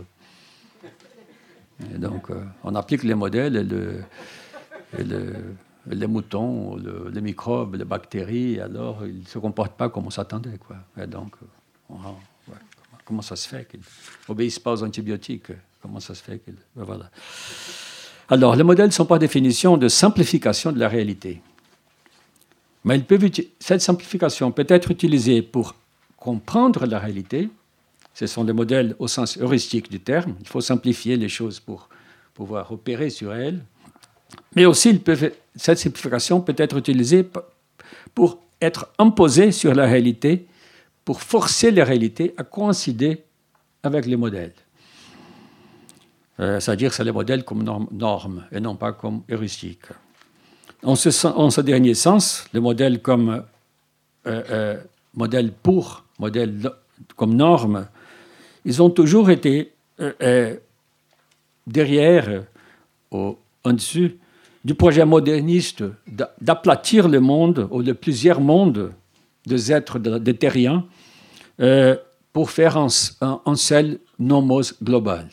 Et donc, euh, on applique les modèles et, le, et le, les moutons, le, les microbes, les bactéries, alors ils ne se comportent pas comme on s'attendait, quoi. Et donc, on, ouais, comment ça se fait qu'ils n'obéissent pas aux antibiotiques? Comment ça se fait qu'ils... Voilà. Alors, les modèles sont par définition de simplification de la réalité. Mais ils peuvent, cette simplification peut être utilisée pour comprendre la réalité. Ce sont des modèles au sens heuristique du terme. Il faut simplifier les choses pour pouvoir opérer sur elles. Mais aussi, ils peuvent, cette simplification peut être utilisée pour être imposée sur la réalité, pour forcer la réalité à coïncider avec les modèles. Euh, c'est-à-dire que c'est les modèles comme normes norme, et non pas comme heuristiques. En ce, en ce dernier sens, les modèles comme euh, euh, modèle pour, modèle comme norme, ils ont toujours été euh, euh, derrière, au, en-dessus, du projet moderniste d'aplatir le monde, ou de plusieurs mondes, des êtres, des terriens, euh, pour faire un, un, un seul nomos global.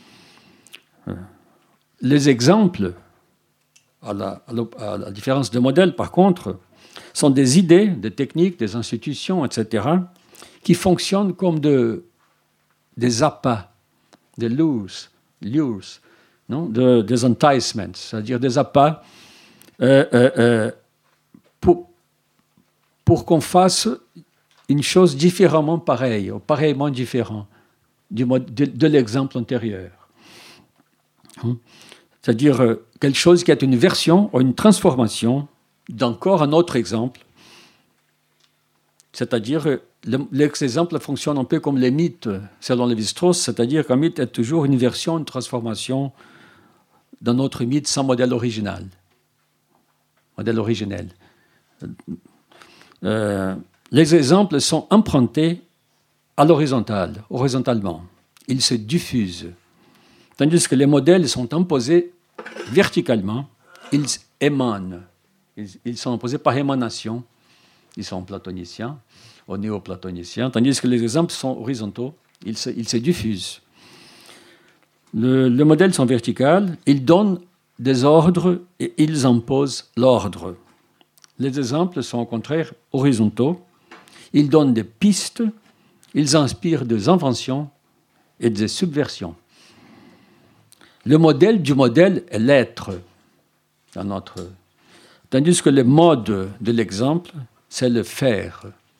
Les exemples, à la, à la différence de modèles, par contre, sont des idées, des techniques, des institutions, et cetera, qui fonctionnent comme de, des appâts, des lures, lures non, de, des enticements, c'est-à-dire des appâts euh, euh, euh, pour, pour qu'on fasse une chose différemment pareille, ou pareillement différente du mode, de, de l'exemple antérieur. C'est-à-dire euh, quelque chose qui est une version ou une transformation d'encore un autre exemple. C'est-à-dire, euh, le, l'exemple fonctionne un peu comme les mythes, selon Lévi-Strauss, c'est-à-dire qu'un mythe est toujours une version, une transformation d'un autre mythe sans modèle original. Modèle originel. Euh, les exemples sont empruntés à l'horizontale, horizontalement. Ils se diffusent. Tandis que les modèles sont imposés verticalement, ils émanent. Ils, ils sont imposés par émanation. Ils sont platoniciens ou néoplatoniciens. Tandis que les exemples sont horizontaux, ils se, ils se diffusent. Le, les modèles sont verticaux, ils donnent des ordres et ils imposent l'ordre. Les exemples sont au contraire horizontaux, ils donnent des pistes, ils inspirent des inventions et des subversions. Le modèle du modèle est l'être, dans notre... tandis que le mode de l'exemple, c'est le faire.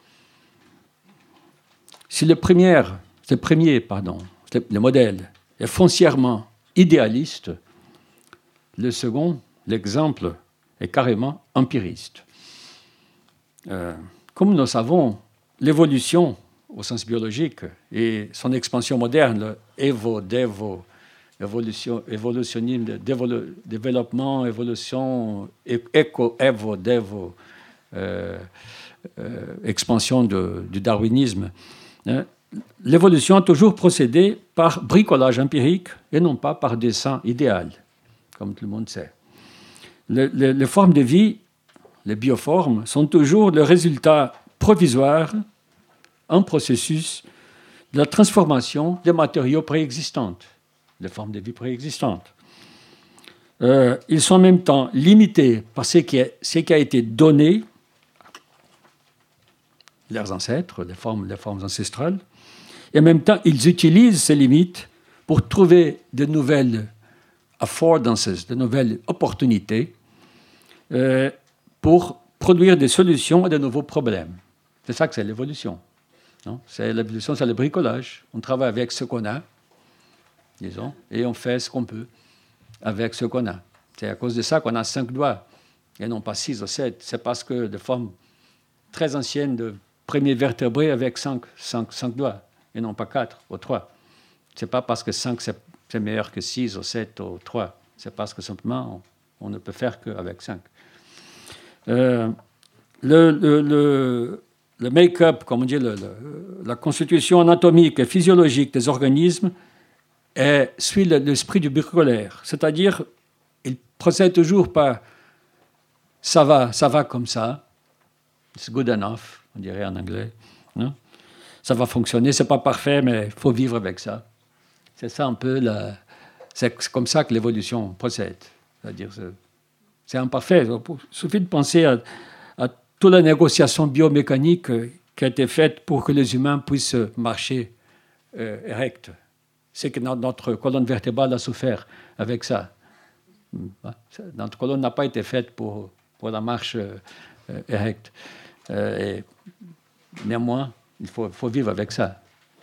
Si le premier, le premier pardon, le modèle est foncièrement idéaliste, le second, l'exemple, est carrément empiriste. Euh, comme nous savons, l'évolution au sens biologique et son expansion moderne, le évo, dévo, évolution, évolutionnisme, dévolu, développement, évolution, éco, évo, dévo, euh, euh, expansion de, du darwinisme. Hein. L'évolution a toujours procédé par bricolage empirique et non pas par dessin idéal, comme tout le monde sait. Le, le, les formes de vie, les bioformes, sont toujours le résultat provisoire, un processus de la transformation des matériaux préexistants, les formes de vie préexistantes. Euh, ils sont en même temps limités par ce qui, est, ce qui a été donné, leurs ancêtres, les formes, les formes ancestrales, et en même temps, ils utilisent ces limites pour trouver de nouvelles affordances, de nouvelles opportunités euh, pour produire des solutions à de nouveaux problèmes. C'est ça que c'est l'évolution. Non, c'est l'évolution, c'est le bricolage. On travaille avec ce qu'on a, disons, et on fait ce qu'on peut avec ce qu'on a. C'est à cause de ça qu'on a cinq doigts, et non pas six ou sept. C'est parce que des formes très anciennes de premiers vertébrés avec cinq, cinq, cinq doigts. et non pas quatre ou trois. Ce n'est pas parce que cinq c'est, c'est meilleur que six ou sept ou trois. C'est parce que simplement on, on ne peut faire qu'avec cinq. Euh, le, le, le, le make-up, comme on dit, le, le, la constitution anatomique et physiologique des organismes est, suit l'esprit du bricolaire. C'est-à-dire, il procède toujours par ça va, ça va comme ça, it's good enough, on dirait en anglais. Non? Ça va fonctionner, c'est pas parfait, mais il faut vivre avec ça. C'est ça un peu la, c'est comme ça que l'évolution procède. C'est-à-dire, c'est, c'est imparfait. Il suffit de penser à, à toute la négociation biomécanique qui a été faite pour que les humains puissent marcher euh, erect. C'est que notre colonne vertébrale a souffert avec ça. Notre colonne n'a pas été faite pour, pour la marche euh, erect. Euh, et néanmoins, il faut, faut vivre avec ça.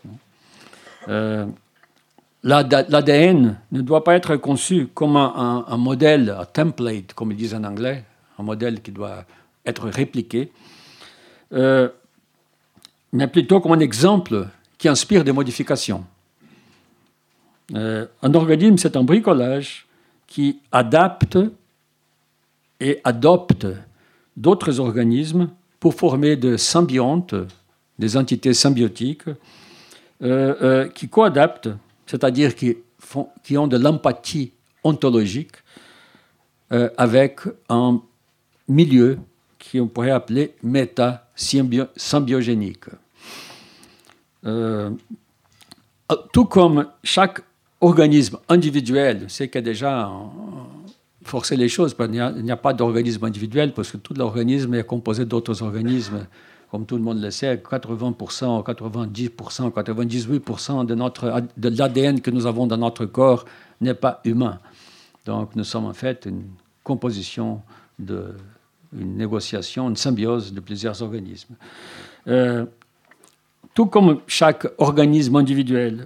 Euh, l'A D N ne doit pas être conçu comme un, un, un modèle, un template, comme ils disent en anglais, un modèle qui doit être répliqué, euh, mais plutôt comme un exemple qui inspire des modifications. Euh, un organisme, c'est un bricolage qui adapte et adopte d'autres organismes pour former des symbiontes, des entités symbiotiques, euh, euh, qui coadaptent, c'est-à-dire qui, font, qui ont de l'empathie ontologique euh, avec un milieu qu'on pourrait appeler méta-symbiogénique. Euh, tout comme chaque organisme individuel, c'est qu'il y a déjà forcé les choses, il n'y a, il n'y a pas d'organisme individuel parce que tout l'organisme est composé d'autres organismes. Comme tout le monde le sait, quatre-vingts pour cent, quatre-vingt-dix pour cent, quatre-vingt-dix-huit pour cent de, notre, de l'A D N que nous avons dans notre corps n'est pas humain. Donc nous sommes en fait une composition, de, une négociation, une symbiose de plusieurs organismes. Euh, tout comme chaque organisme individuel,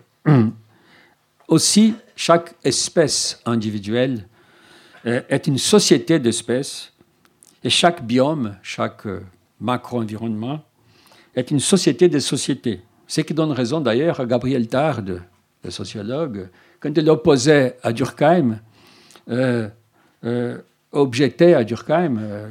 aussi chaque espèce individuelle est une société d'espèces et chaque biome, chaque macro-environnement est une société des sociétés. Ce qui donne raison d'ailleurs à Gabriel Tarde, le sociologue, quand il opposait à Durkheim, euh, euh, objectait à Durkheim euh,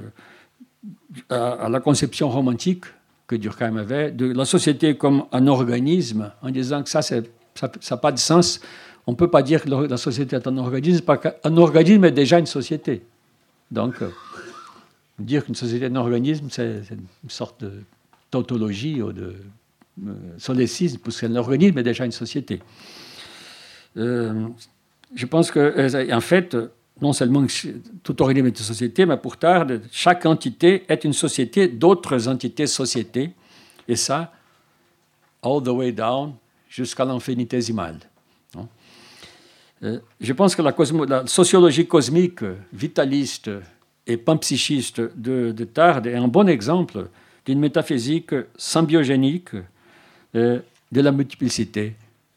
à, à la conception romantique que Durkheim avait de la société comme un organisme, en disant que ça, c'est, ça n'a pas de sens. On ne peut pas dire que la société est un organisme, parce qu'un organisme est déjà une société. Donc, euh, dire qu'une société est un organisme, c'est, c'est une sorte de tautologie ou de euh, solécisme, parce qu'un organisme est déjà une société. Euh, je pense que, euh, en fait, non seulement tout organisme est une société, mais pour Tarde, chaque entité est une société d'autres entités sociétés, et ça, all the way down, jusqu'à l'infinitésimale. Euh, je pense que la, cosmo, la sociologie cosmique, vitaliste et panpsychiste de, de Tarde est un bon exemple d'une métaphysique symbiogénique euh, de la multiplicité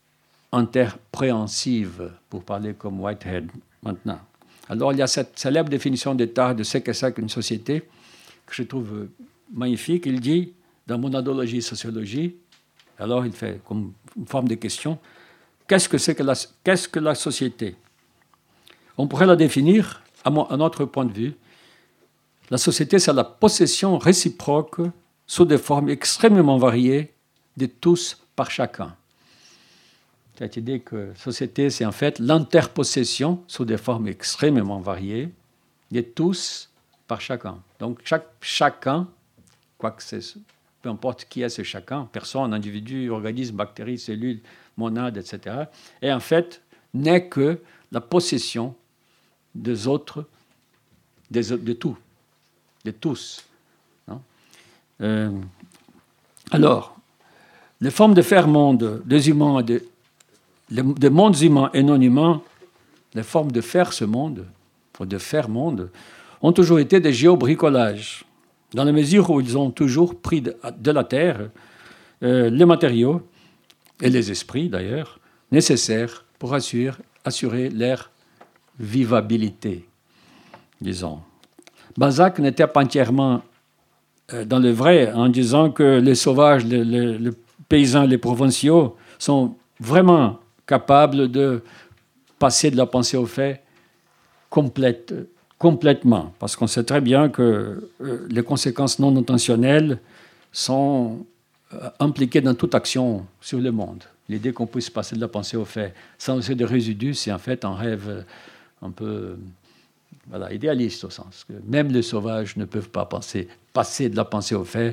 interpréhensive, pour parler comme Whitehead maintenant. Alors, il y a cette célèbre définition de Tarde de ce que c'est qu'une société, que je trouve magnifique. Il dit, dans Monadologie et Sociologie, alors il fait comme une forme de question, Qu'est-ce que c'est que la, qu'est-ce que la société? On pourrait la définir, à, mon, à notre point de vue. La société, c'est la possession réciproque sous des formes extrêmement variées de tous par chacun. Cette idée que société, c'est en fait l'interpossession sous des formes extrêmement variées de tous par chacun. Donc chaque chacun, quoi que c'est, peu importe qui est ce chacun, personne, individu, organisme, bactérie, cellule, monade, et cetera, et en fait n'est que la possession des autres, des, de tout, de tous. Non euh, alors, les formes de faire monde des humains, des, des mondes humains et non humains, les formes de faire ce monde, ou de faire monde, ont toujours été des géobricolages, dans la mesure où ils ont toujours pris de, de la Terre euh, les matériaux, et les esprits d'ailleurs, nécessaires pour assurer, assurer leur vivabilité, disons. Balzac n'était pas entièrement euh, dans le vrai en disant que les sauvages, les, les, les paysans, les provinciaux sont vraiment capables de passer de la pensée au fait complète, complètement. Parce qu'on sait très bien que euh, les conséquences non intentionnelles sont euh, impliquées dans toute action sur le monde. L'idée qu'on puisse passer de la pensée au fait sans laisser de résidus, c'est en fait un rêve un peu voilà, idéaliste, au sens que même les sauvages ne peuvent pas penser, passer de la pensée au fait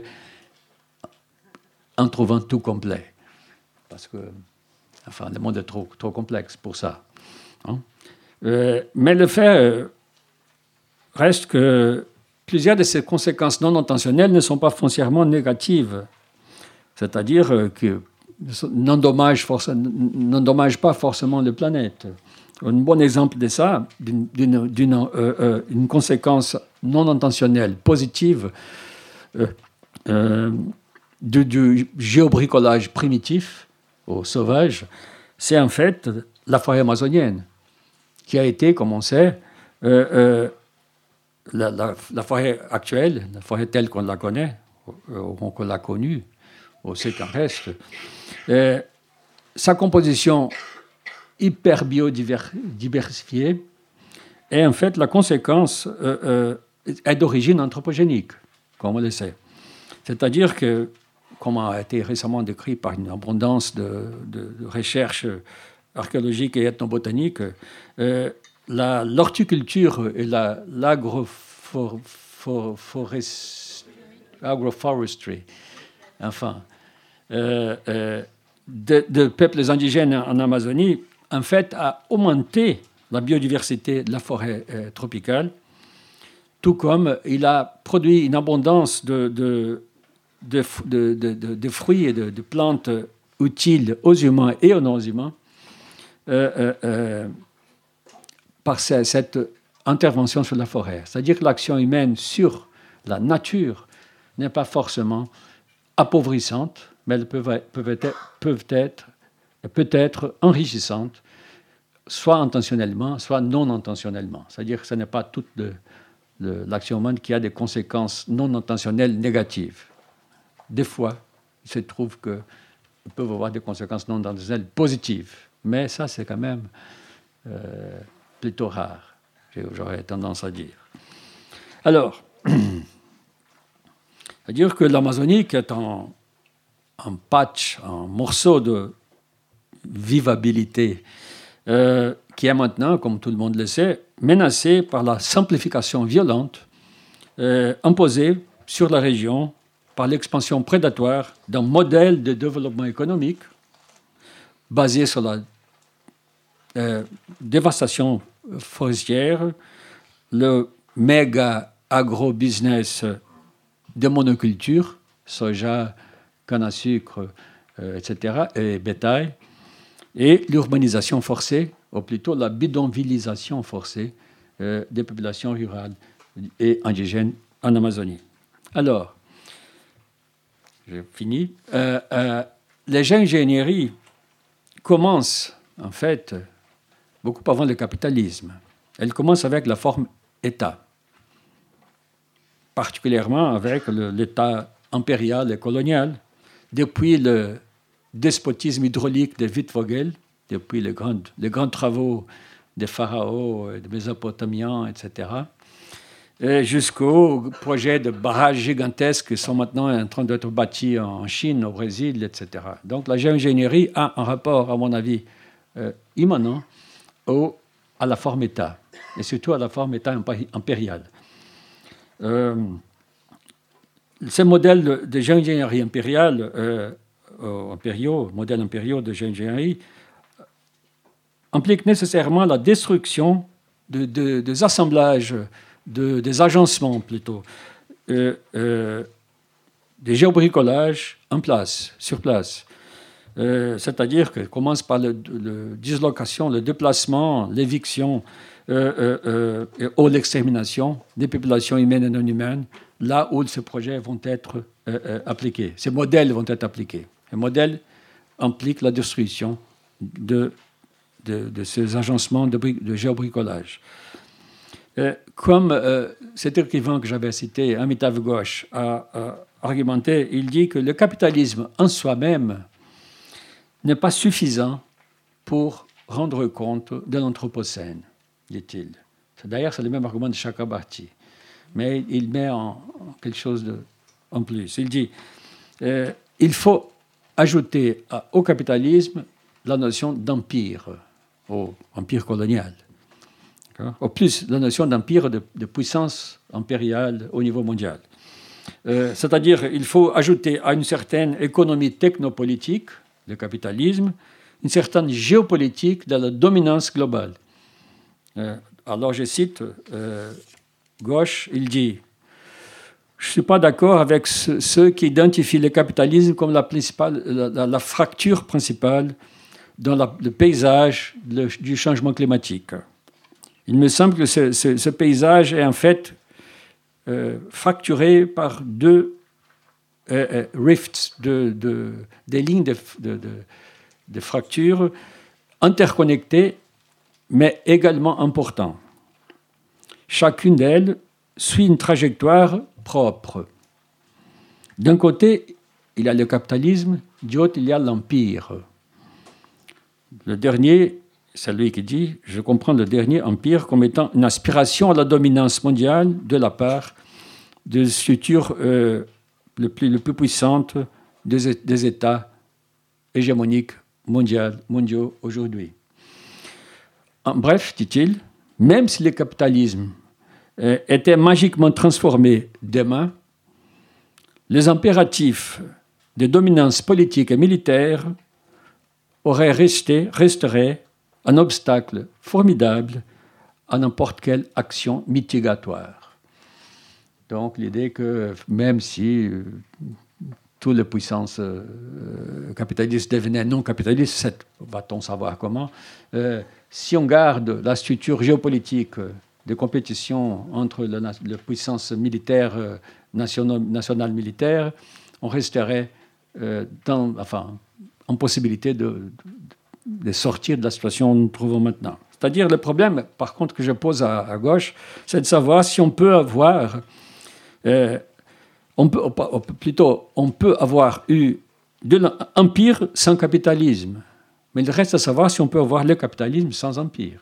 en trouvant tout complet. Parce que enfin, le monde est trop, trop complexe pour ça. Hein? Euh, mais le fait euh, reste que plusieurs de ces conséquences non intentionnelles ne sont pas foncièrement négatives. C'est-à-dire euh, que n'endommage, n'endommage pas forcément la planète. Un bon exemple de ça, d'une, d'une, d'une euh, euh, une conséquence non intentionnelle, positive, euh, euh, du, du géobricolage primitif au sauvage, c'est en fait la forêt amazonienne, qui a été, comme on sait, euh, euh, la, la, la forêt actuelle, la forêt telle qu'on la connaît, euh, qu'on l'a connue, au siècle en reste, Euh, sa composition hyper biodiversifiée est en fait la conséquence euh, euh, est d'origine anthropogénique, comme on le sait. C'est-à-dire que, comme a été récemment décrit par une abondance de, de, de recherches archéologiques et ethnobotaniques, euh, la, l'horticulture et la, l'agroforestry, enfin, euh, euh, De, de peuples indigènes en Amazonie, en fait, a augmenté la biodiversité de la forêt euh, tropicale, tout comme il a produit une abondance de, de, de, de, de, de, de fruits et de, de plantes utiles aux humains et aux non-humains euh, euh, euh, par cette intervention sur la forêt. C'est-à-dire que l'action humaine sur la nature n'est pas forcément appauvrissante, mais elles peuvent, peuvent, être, peuvent être, peut être enrichissantes, soit intentionnellement, soit non intentionnellement. C'est-à-dire que ce n'est pas toute le, le, l'action humaine qui a des conséquences non intentionnelles négatives. Des fois, il se trouve qu'elles peuvent avoir des conséquences non intentionnelles positives, mais ça, c'est quand même euh, plutôt rare, j'aurais tendance à dire. Alors, c'est-à-dire que l'Amazonie, qui est en un patch, un morceau de vivabilité euh, qui est maintenant, comme tout le monde le sait, menacé par la simplification violente euh, imposée sur la région par l'expansion prédatoire d'un modèle de développement économique basé sur la euh, dévastation forestière, le méga agro-business de monoculture, soja, canne à sucre, euh, et cetera, et bétail, et l'urbanisation forcée, ou plutôt la bidonvillisation forcée euh, des populations rurales et indigènes en Amazonie. Alors, j'ai fini. Euh, euh, les géo-ingénieries commencent, en fait, beaucoup avant le capitalisme. Elles commencent avec la forme État, particulièrement avec le, l'État impérial et colonial, depuis le despotisme hydraulique de Wittfogel, depuis les grands, les grands travaux des pharaons, des Mésopotamiens, et cetera, et jusqu'aux projets de barrages gigantesques qui sont maintenant en train d'être bâtis en Chine, au Brésil, et cetera. Donc la géo-ingénierie a un rapport, à mon avis, euh, immanent au, à la forme État, et surtout à la forme État impérial. Euh, Ces modèles de, de géo-ingénierie impériale, euh, euh, impériaux, modèles impériaux de géo-ingénierie, impliquent nécessairement la destruction de, de, des assemblages, de, des agencements plutôt, euh, euh, des géobricolages en place, sur place. Euh, c'est-à-dire que commence par la dislocation, le déplacement, l'éviction euh, euh, euh, ou l'extermination des populations humaines et non humaines, là où ces projets vont être euh, euh, appliqués. Ces modèles vont être appliqués. Les modèles impliquent la destruction de, de, de ces agencements de, de géobricolage. Euh, comme euh, cet écrivain que j'avais cité, Amitav Ghosh, a, a argumenté, il dit que le capitalisme en soi-même n'est pas suffisant pour rendre compte de l'Anthropocène, dit-il. D'ailleurs, c'est le même argument de Chakrabarty. Mais il met en, en quelque chose de, en plus. Il dit euh, il faut ajouter à, au capitalisme la notion d'empire, au empire colonial. Au plus, la notion d'empire, de, de puissance impériale au niveau mondial. Euh, c'est-à-dire il faut ajouter à une certaine économie technopolitique, le capitalisme, une certaine géopolitique de la dominance globale. Euh, alors je cite euh, Ghosh, il dit « Je ne suis pas d'accord avec ce, ceux qui identifient le capitalisme comme la, principale, la, la fracture principale dans la, le paysage le, du changement climatique. Il me semble que ce, ce, ce paysage est en fait euh, fracturé par deux euh, euh, rifts, de, de, des lignes de, de, de, de fracture interconnectées, mais également importantes. Chacune d'elles suit une trajectoire propre. D'un côté, il y a le capitalisme, de l'autre, il y a l'empire. Le dernier, c'est lui qui dit « Je comprends le dernier empire comme étant une aspiration à la dominance mondiale de la part des structures euh, les plus, les plus puissantes des, des États hégémoniques mondiaux, mondiaux aujourd'hui. » En bref, dit-il, même si le capitalisme euh, était magiquement transformé demain, les impératifs de dominance politique et militaire auraient resté, resteraient un obstacle formidable à n'importe quelle action mitigatoire. Donc l'idée que même si euh, toutes les puissances euh, capitalistes devenaient non capitalistes, va-t-on savoir comment, euh, si on garde la structure géopolitique de compétition entre la, la puissance militaire, euh, nationale, nationale militaire, on resterait euh, dans, enfin, en possibilité de, de de sortir de la situation où nous nous trouvons maintenant. C'est-à-dire, le problème, par contre, que je pose à, à gauche, c'est de savoir si on peut avoir, euh, on peut, plutôt, on peut avoir eu de l'empire sans capitalisme. Mais il reste à savoir si on peut avoir le capitalisme sans empire.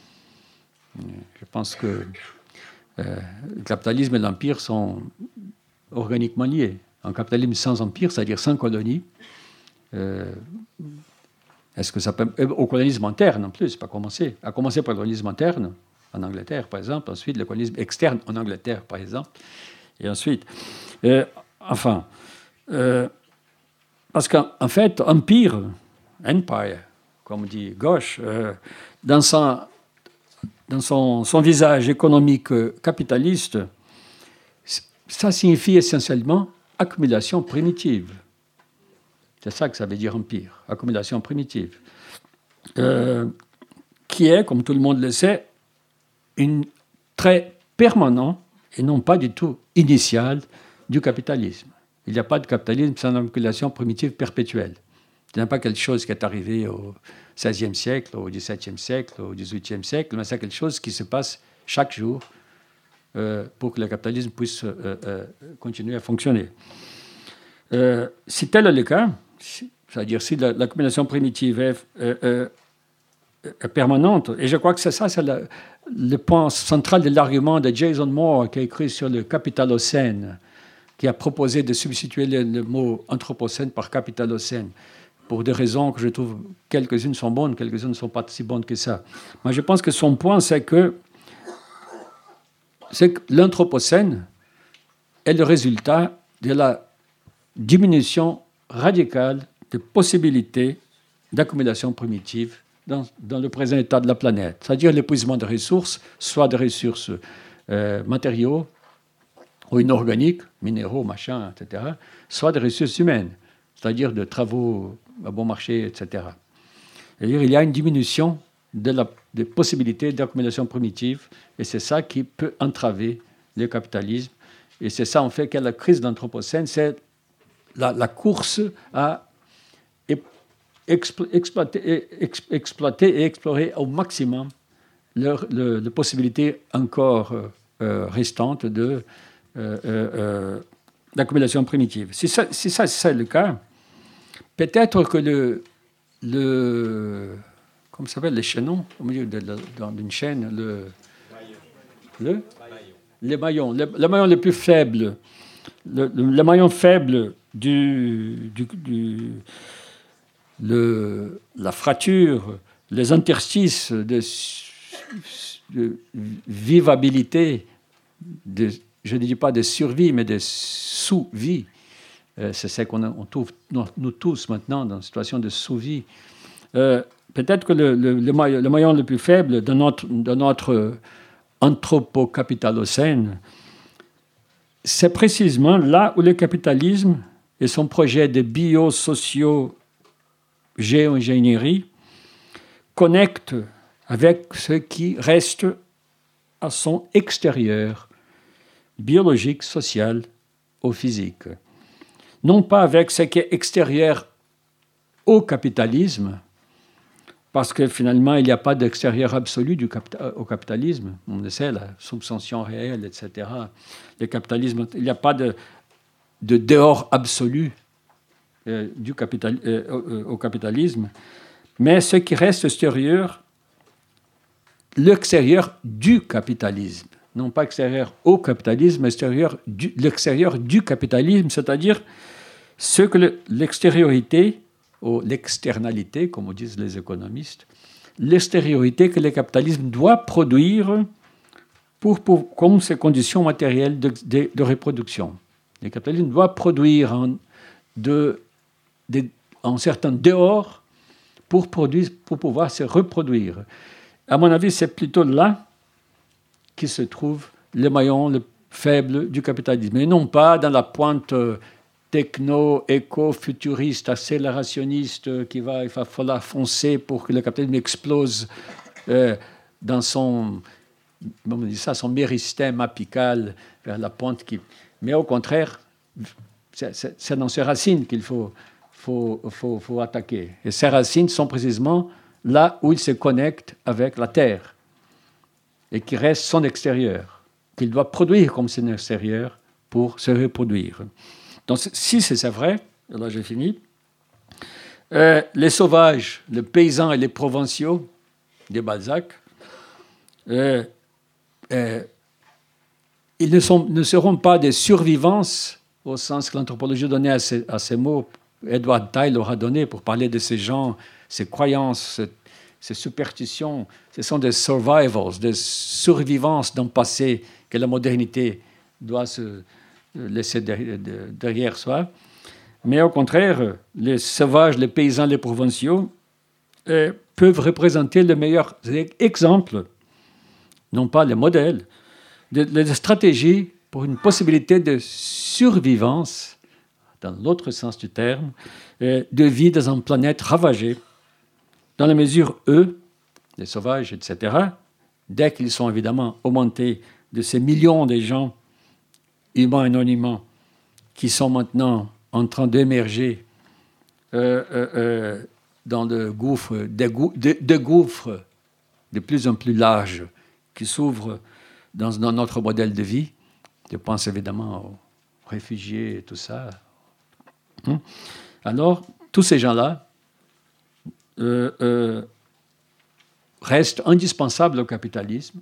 Je pense que euh, le capitalisme et l'empire sont organiquement liés. Un capitalisme sans empire, c'est-à-dire sans colonie, euh, est-ce que ça peut... Au colonisme interne, en plus, pas commencer. À commencer par le colonisme interne, en Angleterre, par exemple. Ensuite, le colonisme externe, en Angleterre, par exemple. Et ensuite... Euh, enfin... Euh, parce qu'en fait, empire, empire, comme dit Ghosh, euh, dans, son, dans son, son visage économique capitaliste, ça signifie essentiellement accumulation primitive. C'est ça que ça veut dire empire, accumulation primitive, euh, qui est, comme tout le monde le sait, une trait permanent et non pas du tout initial du capitalisme. Il n'y a pas de capitalisme sans accumulation primitive perpétuelle. Ce n'est pas quelque chose qui est arrivé au seizième siècle, au dix-septième siècle, au dix-huitième siècle, mais c'est quelque chose qui se passe chaque jour euh, pour que le capitalisme puisse euh, euh, continuer à fonctionner. Euh, si tel est le cas, c'est-à-dire si l'accumulation primitive est, euh, est permanente, et je crois que c'est ça, c'est le, le point central de l'argument de Jason Moore qui a écrit sur le capitalocène, qui a proposé de substituer le, le mot anthropocène par capitalocène, pour des raisons que je trouve quelques-unes sont bonnes, quelques-unes ne sont pas si bonnes que ça. Mais je pense que son point, c'est que, c'est que l'anthropocène est le résultat de la diminution radicale des possibilités d'accumulation primitive dans, dans le présent état de la planète. C'est-à-dire l'épuisement de ressources, soit de ressources euh, matériaux ou inorganiques, minéraux, machins, et cetera, soit de ressources humaines, c'est-à-dire de travaux à bon marché, et cetera. C'est-à-dire il y a une diminution de la, des possibilités d'accumulation primitive, et c'est ça qui peut entraver le capitalisme. Et c'est ça, en fait, qu'est la crise de l'anthropocène, c'est La, la course à explo, exploiter, ex, exploiter et explorer au maximum les possibilités encore euh, restantes de, euh, euh, d'accumulation primitive. Si ça, si ça c'est le cas, peut-être que le, le, comment ça s'appelle, les chaînons, au milieu de, de, d'une chaîne, le, le, les maillons, le, le maillon le plus faible, le, le, le maillon faible du, du, du le, la fracture, les interstices de, de vivabilité, de, je ne dis pas de survie, mais de sous-vie. Euh, c'est ce qu'on on trouve nous, nous tous maintenant dans une situation de sous-vie. Euh, peut-être que le, le, le, maillon, le maillon le plus faible de notre, de notre anthropocapitalocène, c'est précisément là où le capitalisme et son projet de bio-socio-géo-ingénierie connectent avec ce qui reste à son extérieur, biologique, social ou physique. Non pas avec ce qui est extérieur au capitalisme, parce que finalement, il n'y a pas d'extérieur absolu du capita- au capitalisme. On le sait, la subvention réelle, et cetera. Le capitalisme, il n'y a pas de, de dehors absolu euh, du capital, euh, au capitalisme, mais ce qui reste extérieur, l'extérieur du capitalisme. Non pas extérieur au capitalisme, mais extérieur du, l'extérieur du capitalisme, c'est-à-dire ce que le, l'extériorité, ou l'externalité, comme disent les économistes, l'extériorité que le capitalisme doit produire pour, pour, comme ses conditions matérielles de, de, de reproduction. Le capitalisme doit produire un, de, de, un certain dehors pour, produire, pour pouvoir se reproduire. À mon avis, c'est plutôt là qui se trouve le maillon le faible du capitalisme, et non pas dans la pointe techno, éco-futuriste, accélérationniste, qui va, il va falloir foncer pour que le capitalisme explose euh, dans son, on dit ça, son méristème apical vers la pointe qui... Mais au contraire, c'est, c'est, c'est dans ces racines qu'il faut, faut, faut, faut attaquer. Et ces racines sont précisément là où il se connecte avec la Terre et qui reste son extérieur, qu'il doit produire comme son extérieur pour se reproduire. Donc, si c'est vrai, et là j'ai fini, euh, les sauvages, les paysans et les provinciaux de Balzac, euh, euh, ils ne, sont, ne seront pas des survivances au sens que l'anthropologie donnait à ces, à ces mots, Edward Tyle aura donné pour parler de ces gens, ces croyances, ces, ces superstitions. Ce sont des survivals, des survivances d'un passé que la modernité doit se laisser derrière soi. Mais au contraire, les sauvages, les paysans, les provinciaux euh, peuvent représenter le meilleur exemple, non pas les modèles, de, de stratégies pour une possibilité de survivance, dans l'autre sens du terme, euh, de vie dans une planète ravagée, dans la mesure, eux, les sauvages, et cetera, dès qu'ils sont évidemment augmentés de ces millions de gens humains et non humains, qui sont maintenant en train d'émerger euh, euh, euh, dans le gouffre, des, gou- de, de gouffres de plus en plus larges qui s'ouvrent dans, dans notre modèle de vie. Je pense évidemment aux réfugiés et tout ça. Hum. Alors, tous ces gens-là euh, euh, restent indispensables au capitalisme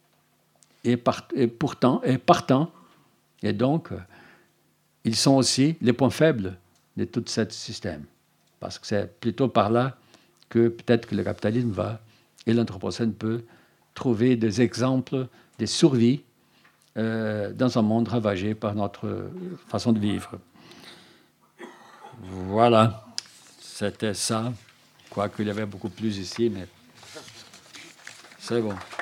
et, part, et pourtant, et partant, et donc, ils sont aussi les points faibles de tout ce système. Parce que c'est plutôt par là que peut-être que le capitalisme va, et l'anthropocène peut trouver des exemples de survie euh, dans un monde ravagé par notre façon de vivre. Voilà, c'était ça. Quoique il y avait beaucoup plus ici, mais c'est bon.